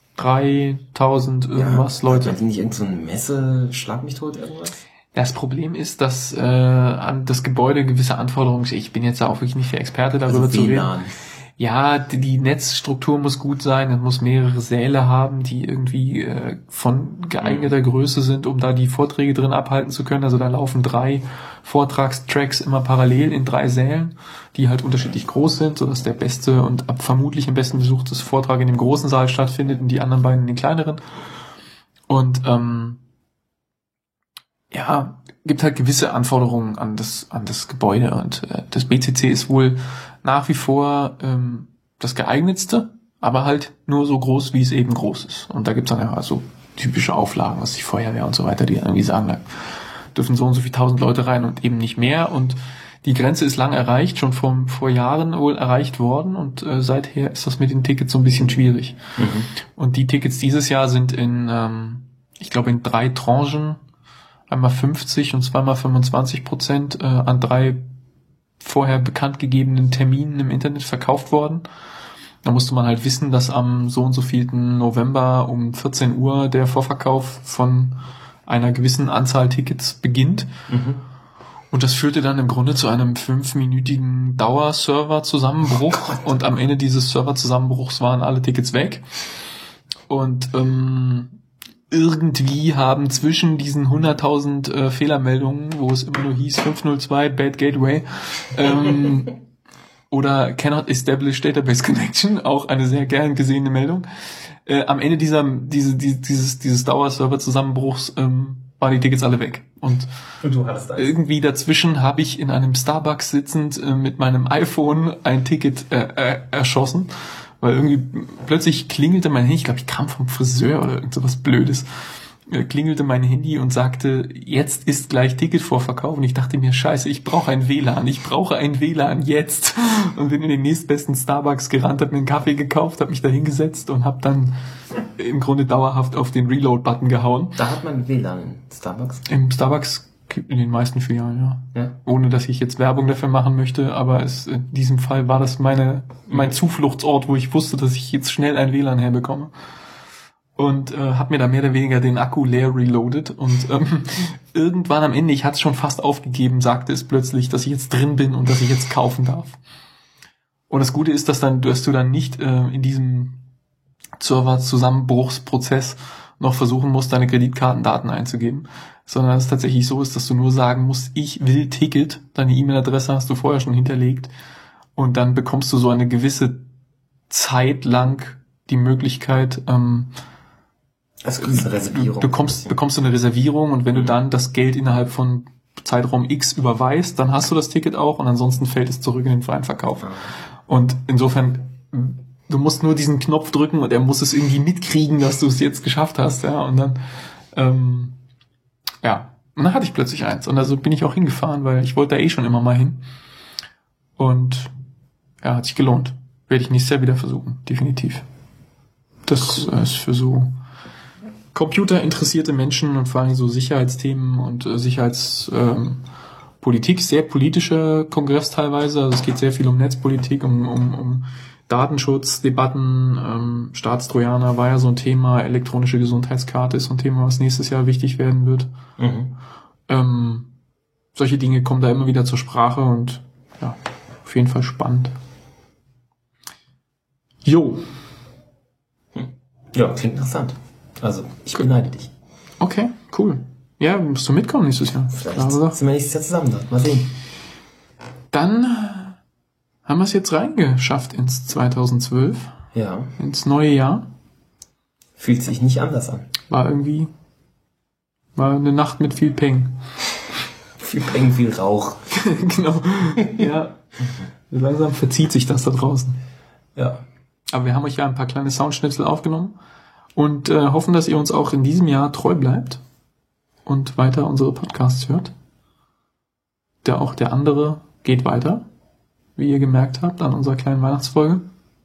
3000 irgendwas Leute. Hat die nicht irgend so eine Messe, schlag mich tot, irgendwas? Das Problem ist, dass an das Gebäude gewisse Anforderungen, ich bin jetzt da auch wirklich nicht der Experte darüber zu reden. Ja, die Netzstruktur muss gut sein, es muss mehrere Säle haben, die irgendwie von geeigneter Größe sind, um da die Vorträge drin abhalten zu können. Also da laufen 3 Vortragstracks immer parallel in 3 Sälen, die halt unterschiedlich groß sind, sodass der beste und vermutlich am besten besuchte Vortrag in dem großen Saal stattfindet und die anderen beiden in den kleineren. Und gibt halt gewisse Anforderungen an das Gebäude und das BCC ist wohl nach wie vor das geeignetste, aber halt nur so groß, wie es eben groß ist. Und da gibt's dann ja so typische Auflagen, was die Feuerwehr und so weiter, die irgendwie sagen, da dürfen so und so viele 1000 Leute rein und eben nicht mehr. Und die Grenze ist lang erreicht, schon vor Jahren wohl erreicht worden und seither ist das mit den Tickets so ein bisschen schwierig. Mhm. Und die Tickets dieses Jahr sind in 3 Tranchen einmal 50 und zweimal 25% an 3 vorher bekannt gegebenen Terminen im Internet verkauft worden. Da musste man halt wissen, dass am so und so vielten November um 14 Uhr der Vorverkauf von einer gewissen Anzahl Tickets beginnt. Mhm. Und das führte dann im Grunde zu einem 5-minütigen Dauerserver-Zusammenbruch. Und am Ende dieses Server-Zusammenbruchs waren alle Tickets weg. Und irgendwie haben zwischen diesen 100.000 Fehlermeldungen, wo es immer nur hieß 502 Bad Gateway oder Cannot Establish Database Connection, auch eine sehr gern gesehene Meldung, am Ende dieses Dauerserver-Zusammenbruchs waren die Tickets alle weg. Und du hattest eins. Irgendwie dazwischen habe ich in einem Starbucks sitzend mit meinem iPhone ein Ticket erschossen, weil irgendwie plötzlich klingelte mein Handy, ich glaube, ich kam vom Friseur oder irgend sowas Blödes, klingelte mein Handy und sagte, jetzt ist gleich Ticketvorverkauf. Und ich dachte mir, scheiße, ich brauche ein WLAN jetzt. Und bin in den nächstbesten Starbucks gerannt, habe mir einen Kaffee gekauft, habe mich da hingesetzt und habe dann im Grunde dauerhaft auf den Reload-Button gehauen. Da hat man WLAN in Starbucks? Im Starbucks in den meisten Filialen, ja. Ohne, dass ich jetzt Werbung dafür machen möchte, aber in diesem Fall war das mein Zufluchtsort, wo ich wusste, dass ich jetzt schnell ein WLAN herbekomme. Und habe mir da mehr oder weniger den Akku leer reloaded. Und irgendwann am Ende, ich hatte es schon fast aufgegeben, sagte es plötzlich, dass ich jetzt drin bin und dass ich jetzt kaufen darf. Und das Gute ist, dass du dann nicht in diesem Server-Zusammenbruchsprozess noch versuchen musst, deine Kreditkartendaten einzugeben, sondern es tatsächlich so ist, dass du nur sagen musst, ich will Ticket, deine E-Mail-Adresse hast du vorher schon hinterlegt und dann bekommst du so eine gewisse Zeit lang die Möglichkeit, also eine Reservierung. bekommst du eine Reservierung und wenn du dann das Geld innerhalb von Zeitraum X überweist, dann hast du das Ticket auch und ansonsten fällt es zurück in den freien Verkauf. Und insofern, du musst nur diesen Knopf drücken und er muss es irgendwie mitkriegen, dass du es jetzt geschafft hast, ja, und dann, und dann hatte ich plötzlich eins und also bin ich auch hingefahren, weil ich wollte da schon immer mal hin und ja, hat sich gelohnt. Werde ich nächstes Jahr wieder versuchen, definitiv. Das ist für so computerinteressierte Menschen und vor allem so Sicherheitsthemen und Sicherheitspolitik, sehr politischer Kongress teilweise. Also es geht sehr viel um Netzpolitik, um Datenschutzdebatten, Staatstrojaner war ja so ein Thema, elektronische Gesundheitskarte ist so ein Thema, was nächstes Jahr wichtig werden wird. Solche Dinge kommen da immer wieder zur Sprache und ja, auf jeden Fall spannend. Jo. Ja, klingt interessant. Also, ich beneide dich. Okay, cool. Ja, musst du mitkommen nächstes Jahr. Vielleicht sind wir nächstes Jahr zusammen da. Mal sehen. Dann haben wir es jetzt reingeschafft ins 2012. Ja. Ins neue Jahr. Fühlt sich nicht anders an. War eine Nacht mit viel Peng. Viel Peng, viel Rauch. Genau. Ja. Langsam verzieht sich das da draußen. Ja. Aber wir haben euch ja ein paar kleine Soundschnipsel aufgenommen und hoffen, dass ihr uns auch in diesem Jahr treu bleibt und weiter unsere Podcasts hört. Der andere geht weiter, wie ihr gemerkt habt, an unserer kleinen Weihnachtsfolge.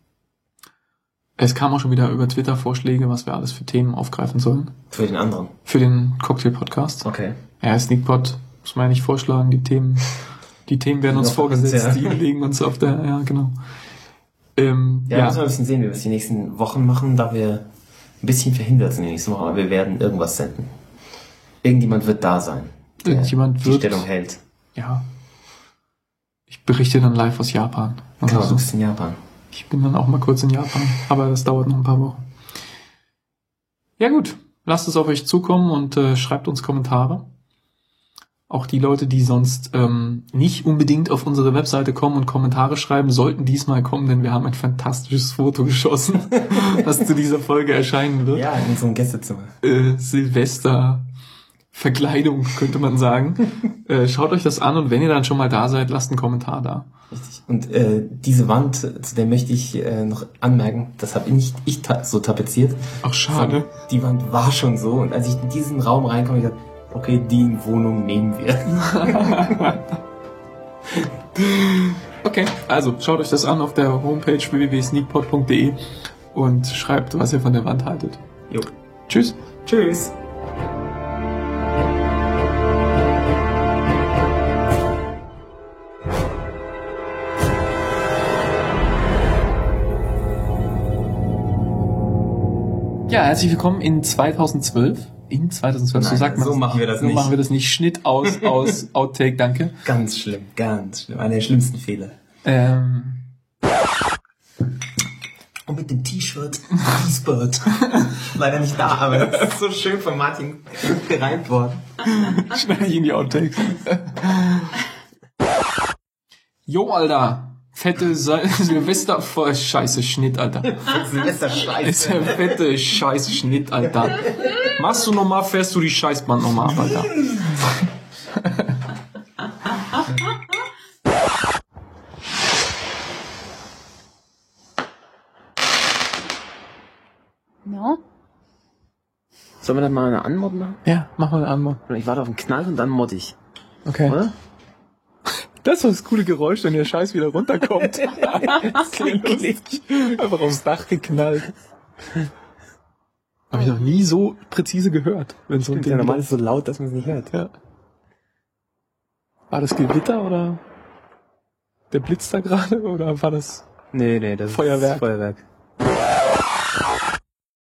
Es kam auch schon wieder über Twitter Vorschläge, was wir alles für Themen aufgreifen sollen. Für den anderen? Für den Cocktail-Podcast. Okay. Ja, Sneakpot muss man ja nicht vorschlagen, die Themen werden uns vorgesetzt, die legen uns auf der, ja, genau. Müssen wir ein bisschen sehen, wie wir es die nächsten Wochen machen, da wir ein bisschen verhindert sind in den nächsten Wochen, aber wir werden irgendwas senden. Irgendjemand wird da sein, der die Stellung hält. Ja. Ich berichte dann live aus Japan. Also du bist in Japan. Ich bin dann auch mal kurz in Japan, aber das dauert noch ein paar Wochen. Ja gut, lasst es auf euch zukommen und schreibt uns Kommentare. Auch die Leute, die sonst nicht unbedingt auf unsere Webseite kommen und Kommentare schreiben, sollten diesmal kommen, denn wir haben ein fantastisches Foto geschossen, das zu dieser Folge erscheinen wird. Ja, in unserem Gästezimmer. Silvester Verkleidung, könnte man sagen. Schaut euch das an und wenn ihr dann schon mal da seid, lasst einen Kommentar da. Richtig. Und diese Wand, zu der möchte ich noch anmerken, das habe nicht ich so tapeziert. Ach, schade. Die Wand war schon so und als ich in diesen Raum reinkomme, ich dachte, okay, die Wohnung nehmen wir. Okay, also schaut euch das an auf der Homepage www.sneakpot.de und schreibt, was ihr von der Wand haltet. Jo. Tschüss. Tschüss. Ja, herzlich willkommen in 2012. In 2012, Nein, so sagt man so das machen wir das so nicht. machen wir das nicht. Schnitt aus Outtake, danke. Ganz schlimm, ganz schlimm. Einer der schlimmsten Fehler. Und mit dem T-Shirt T-Spurt. Leider nicht da, aber das ist so schön von Martin gereimt worden. Schneide ich in die Outtakes. Jo, Alter. Fette Silvester... Scheiße, Schnitt, Alter. Silvester Scheiße. Fette Scheiße, Schnitt, Alter. Machst du nochmal, fährst du die Scheißband nochmal ab, Alter. No? Sollen wir dann mal eine Anmod machen? Ja, mach mal eine Antwort. Ich warte auf den Knall und dann mod ich. Okay. Oder? Das war das coole Geräusch, wenn der Scheiß wieder runterkommt. Das klingt lustig. Einfach aufs Dach geknallt. Habe ich noch nie so präzise gehört. Wenn so ein Ja, Ding normal ist es so laut, dass man es nicht hört. Ja. War das Gewitter oder der Blitz da gerade? Oder war das Nee, das Feuerwerk? ist Feuerwerk.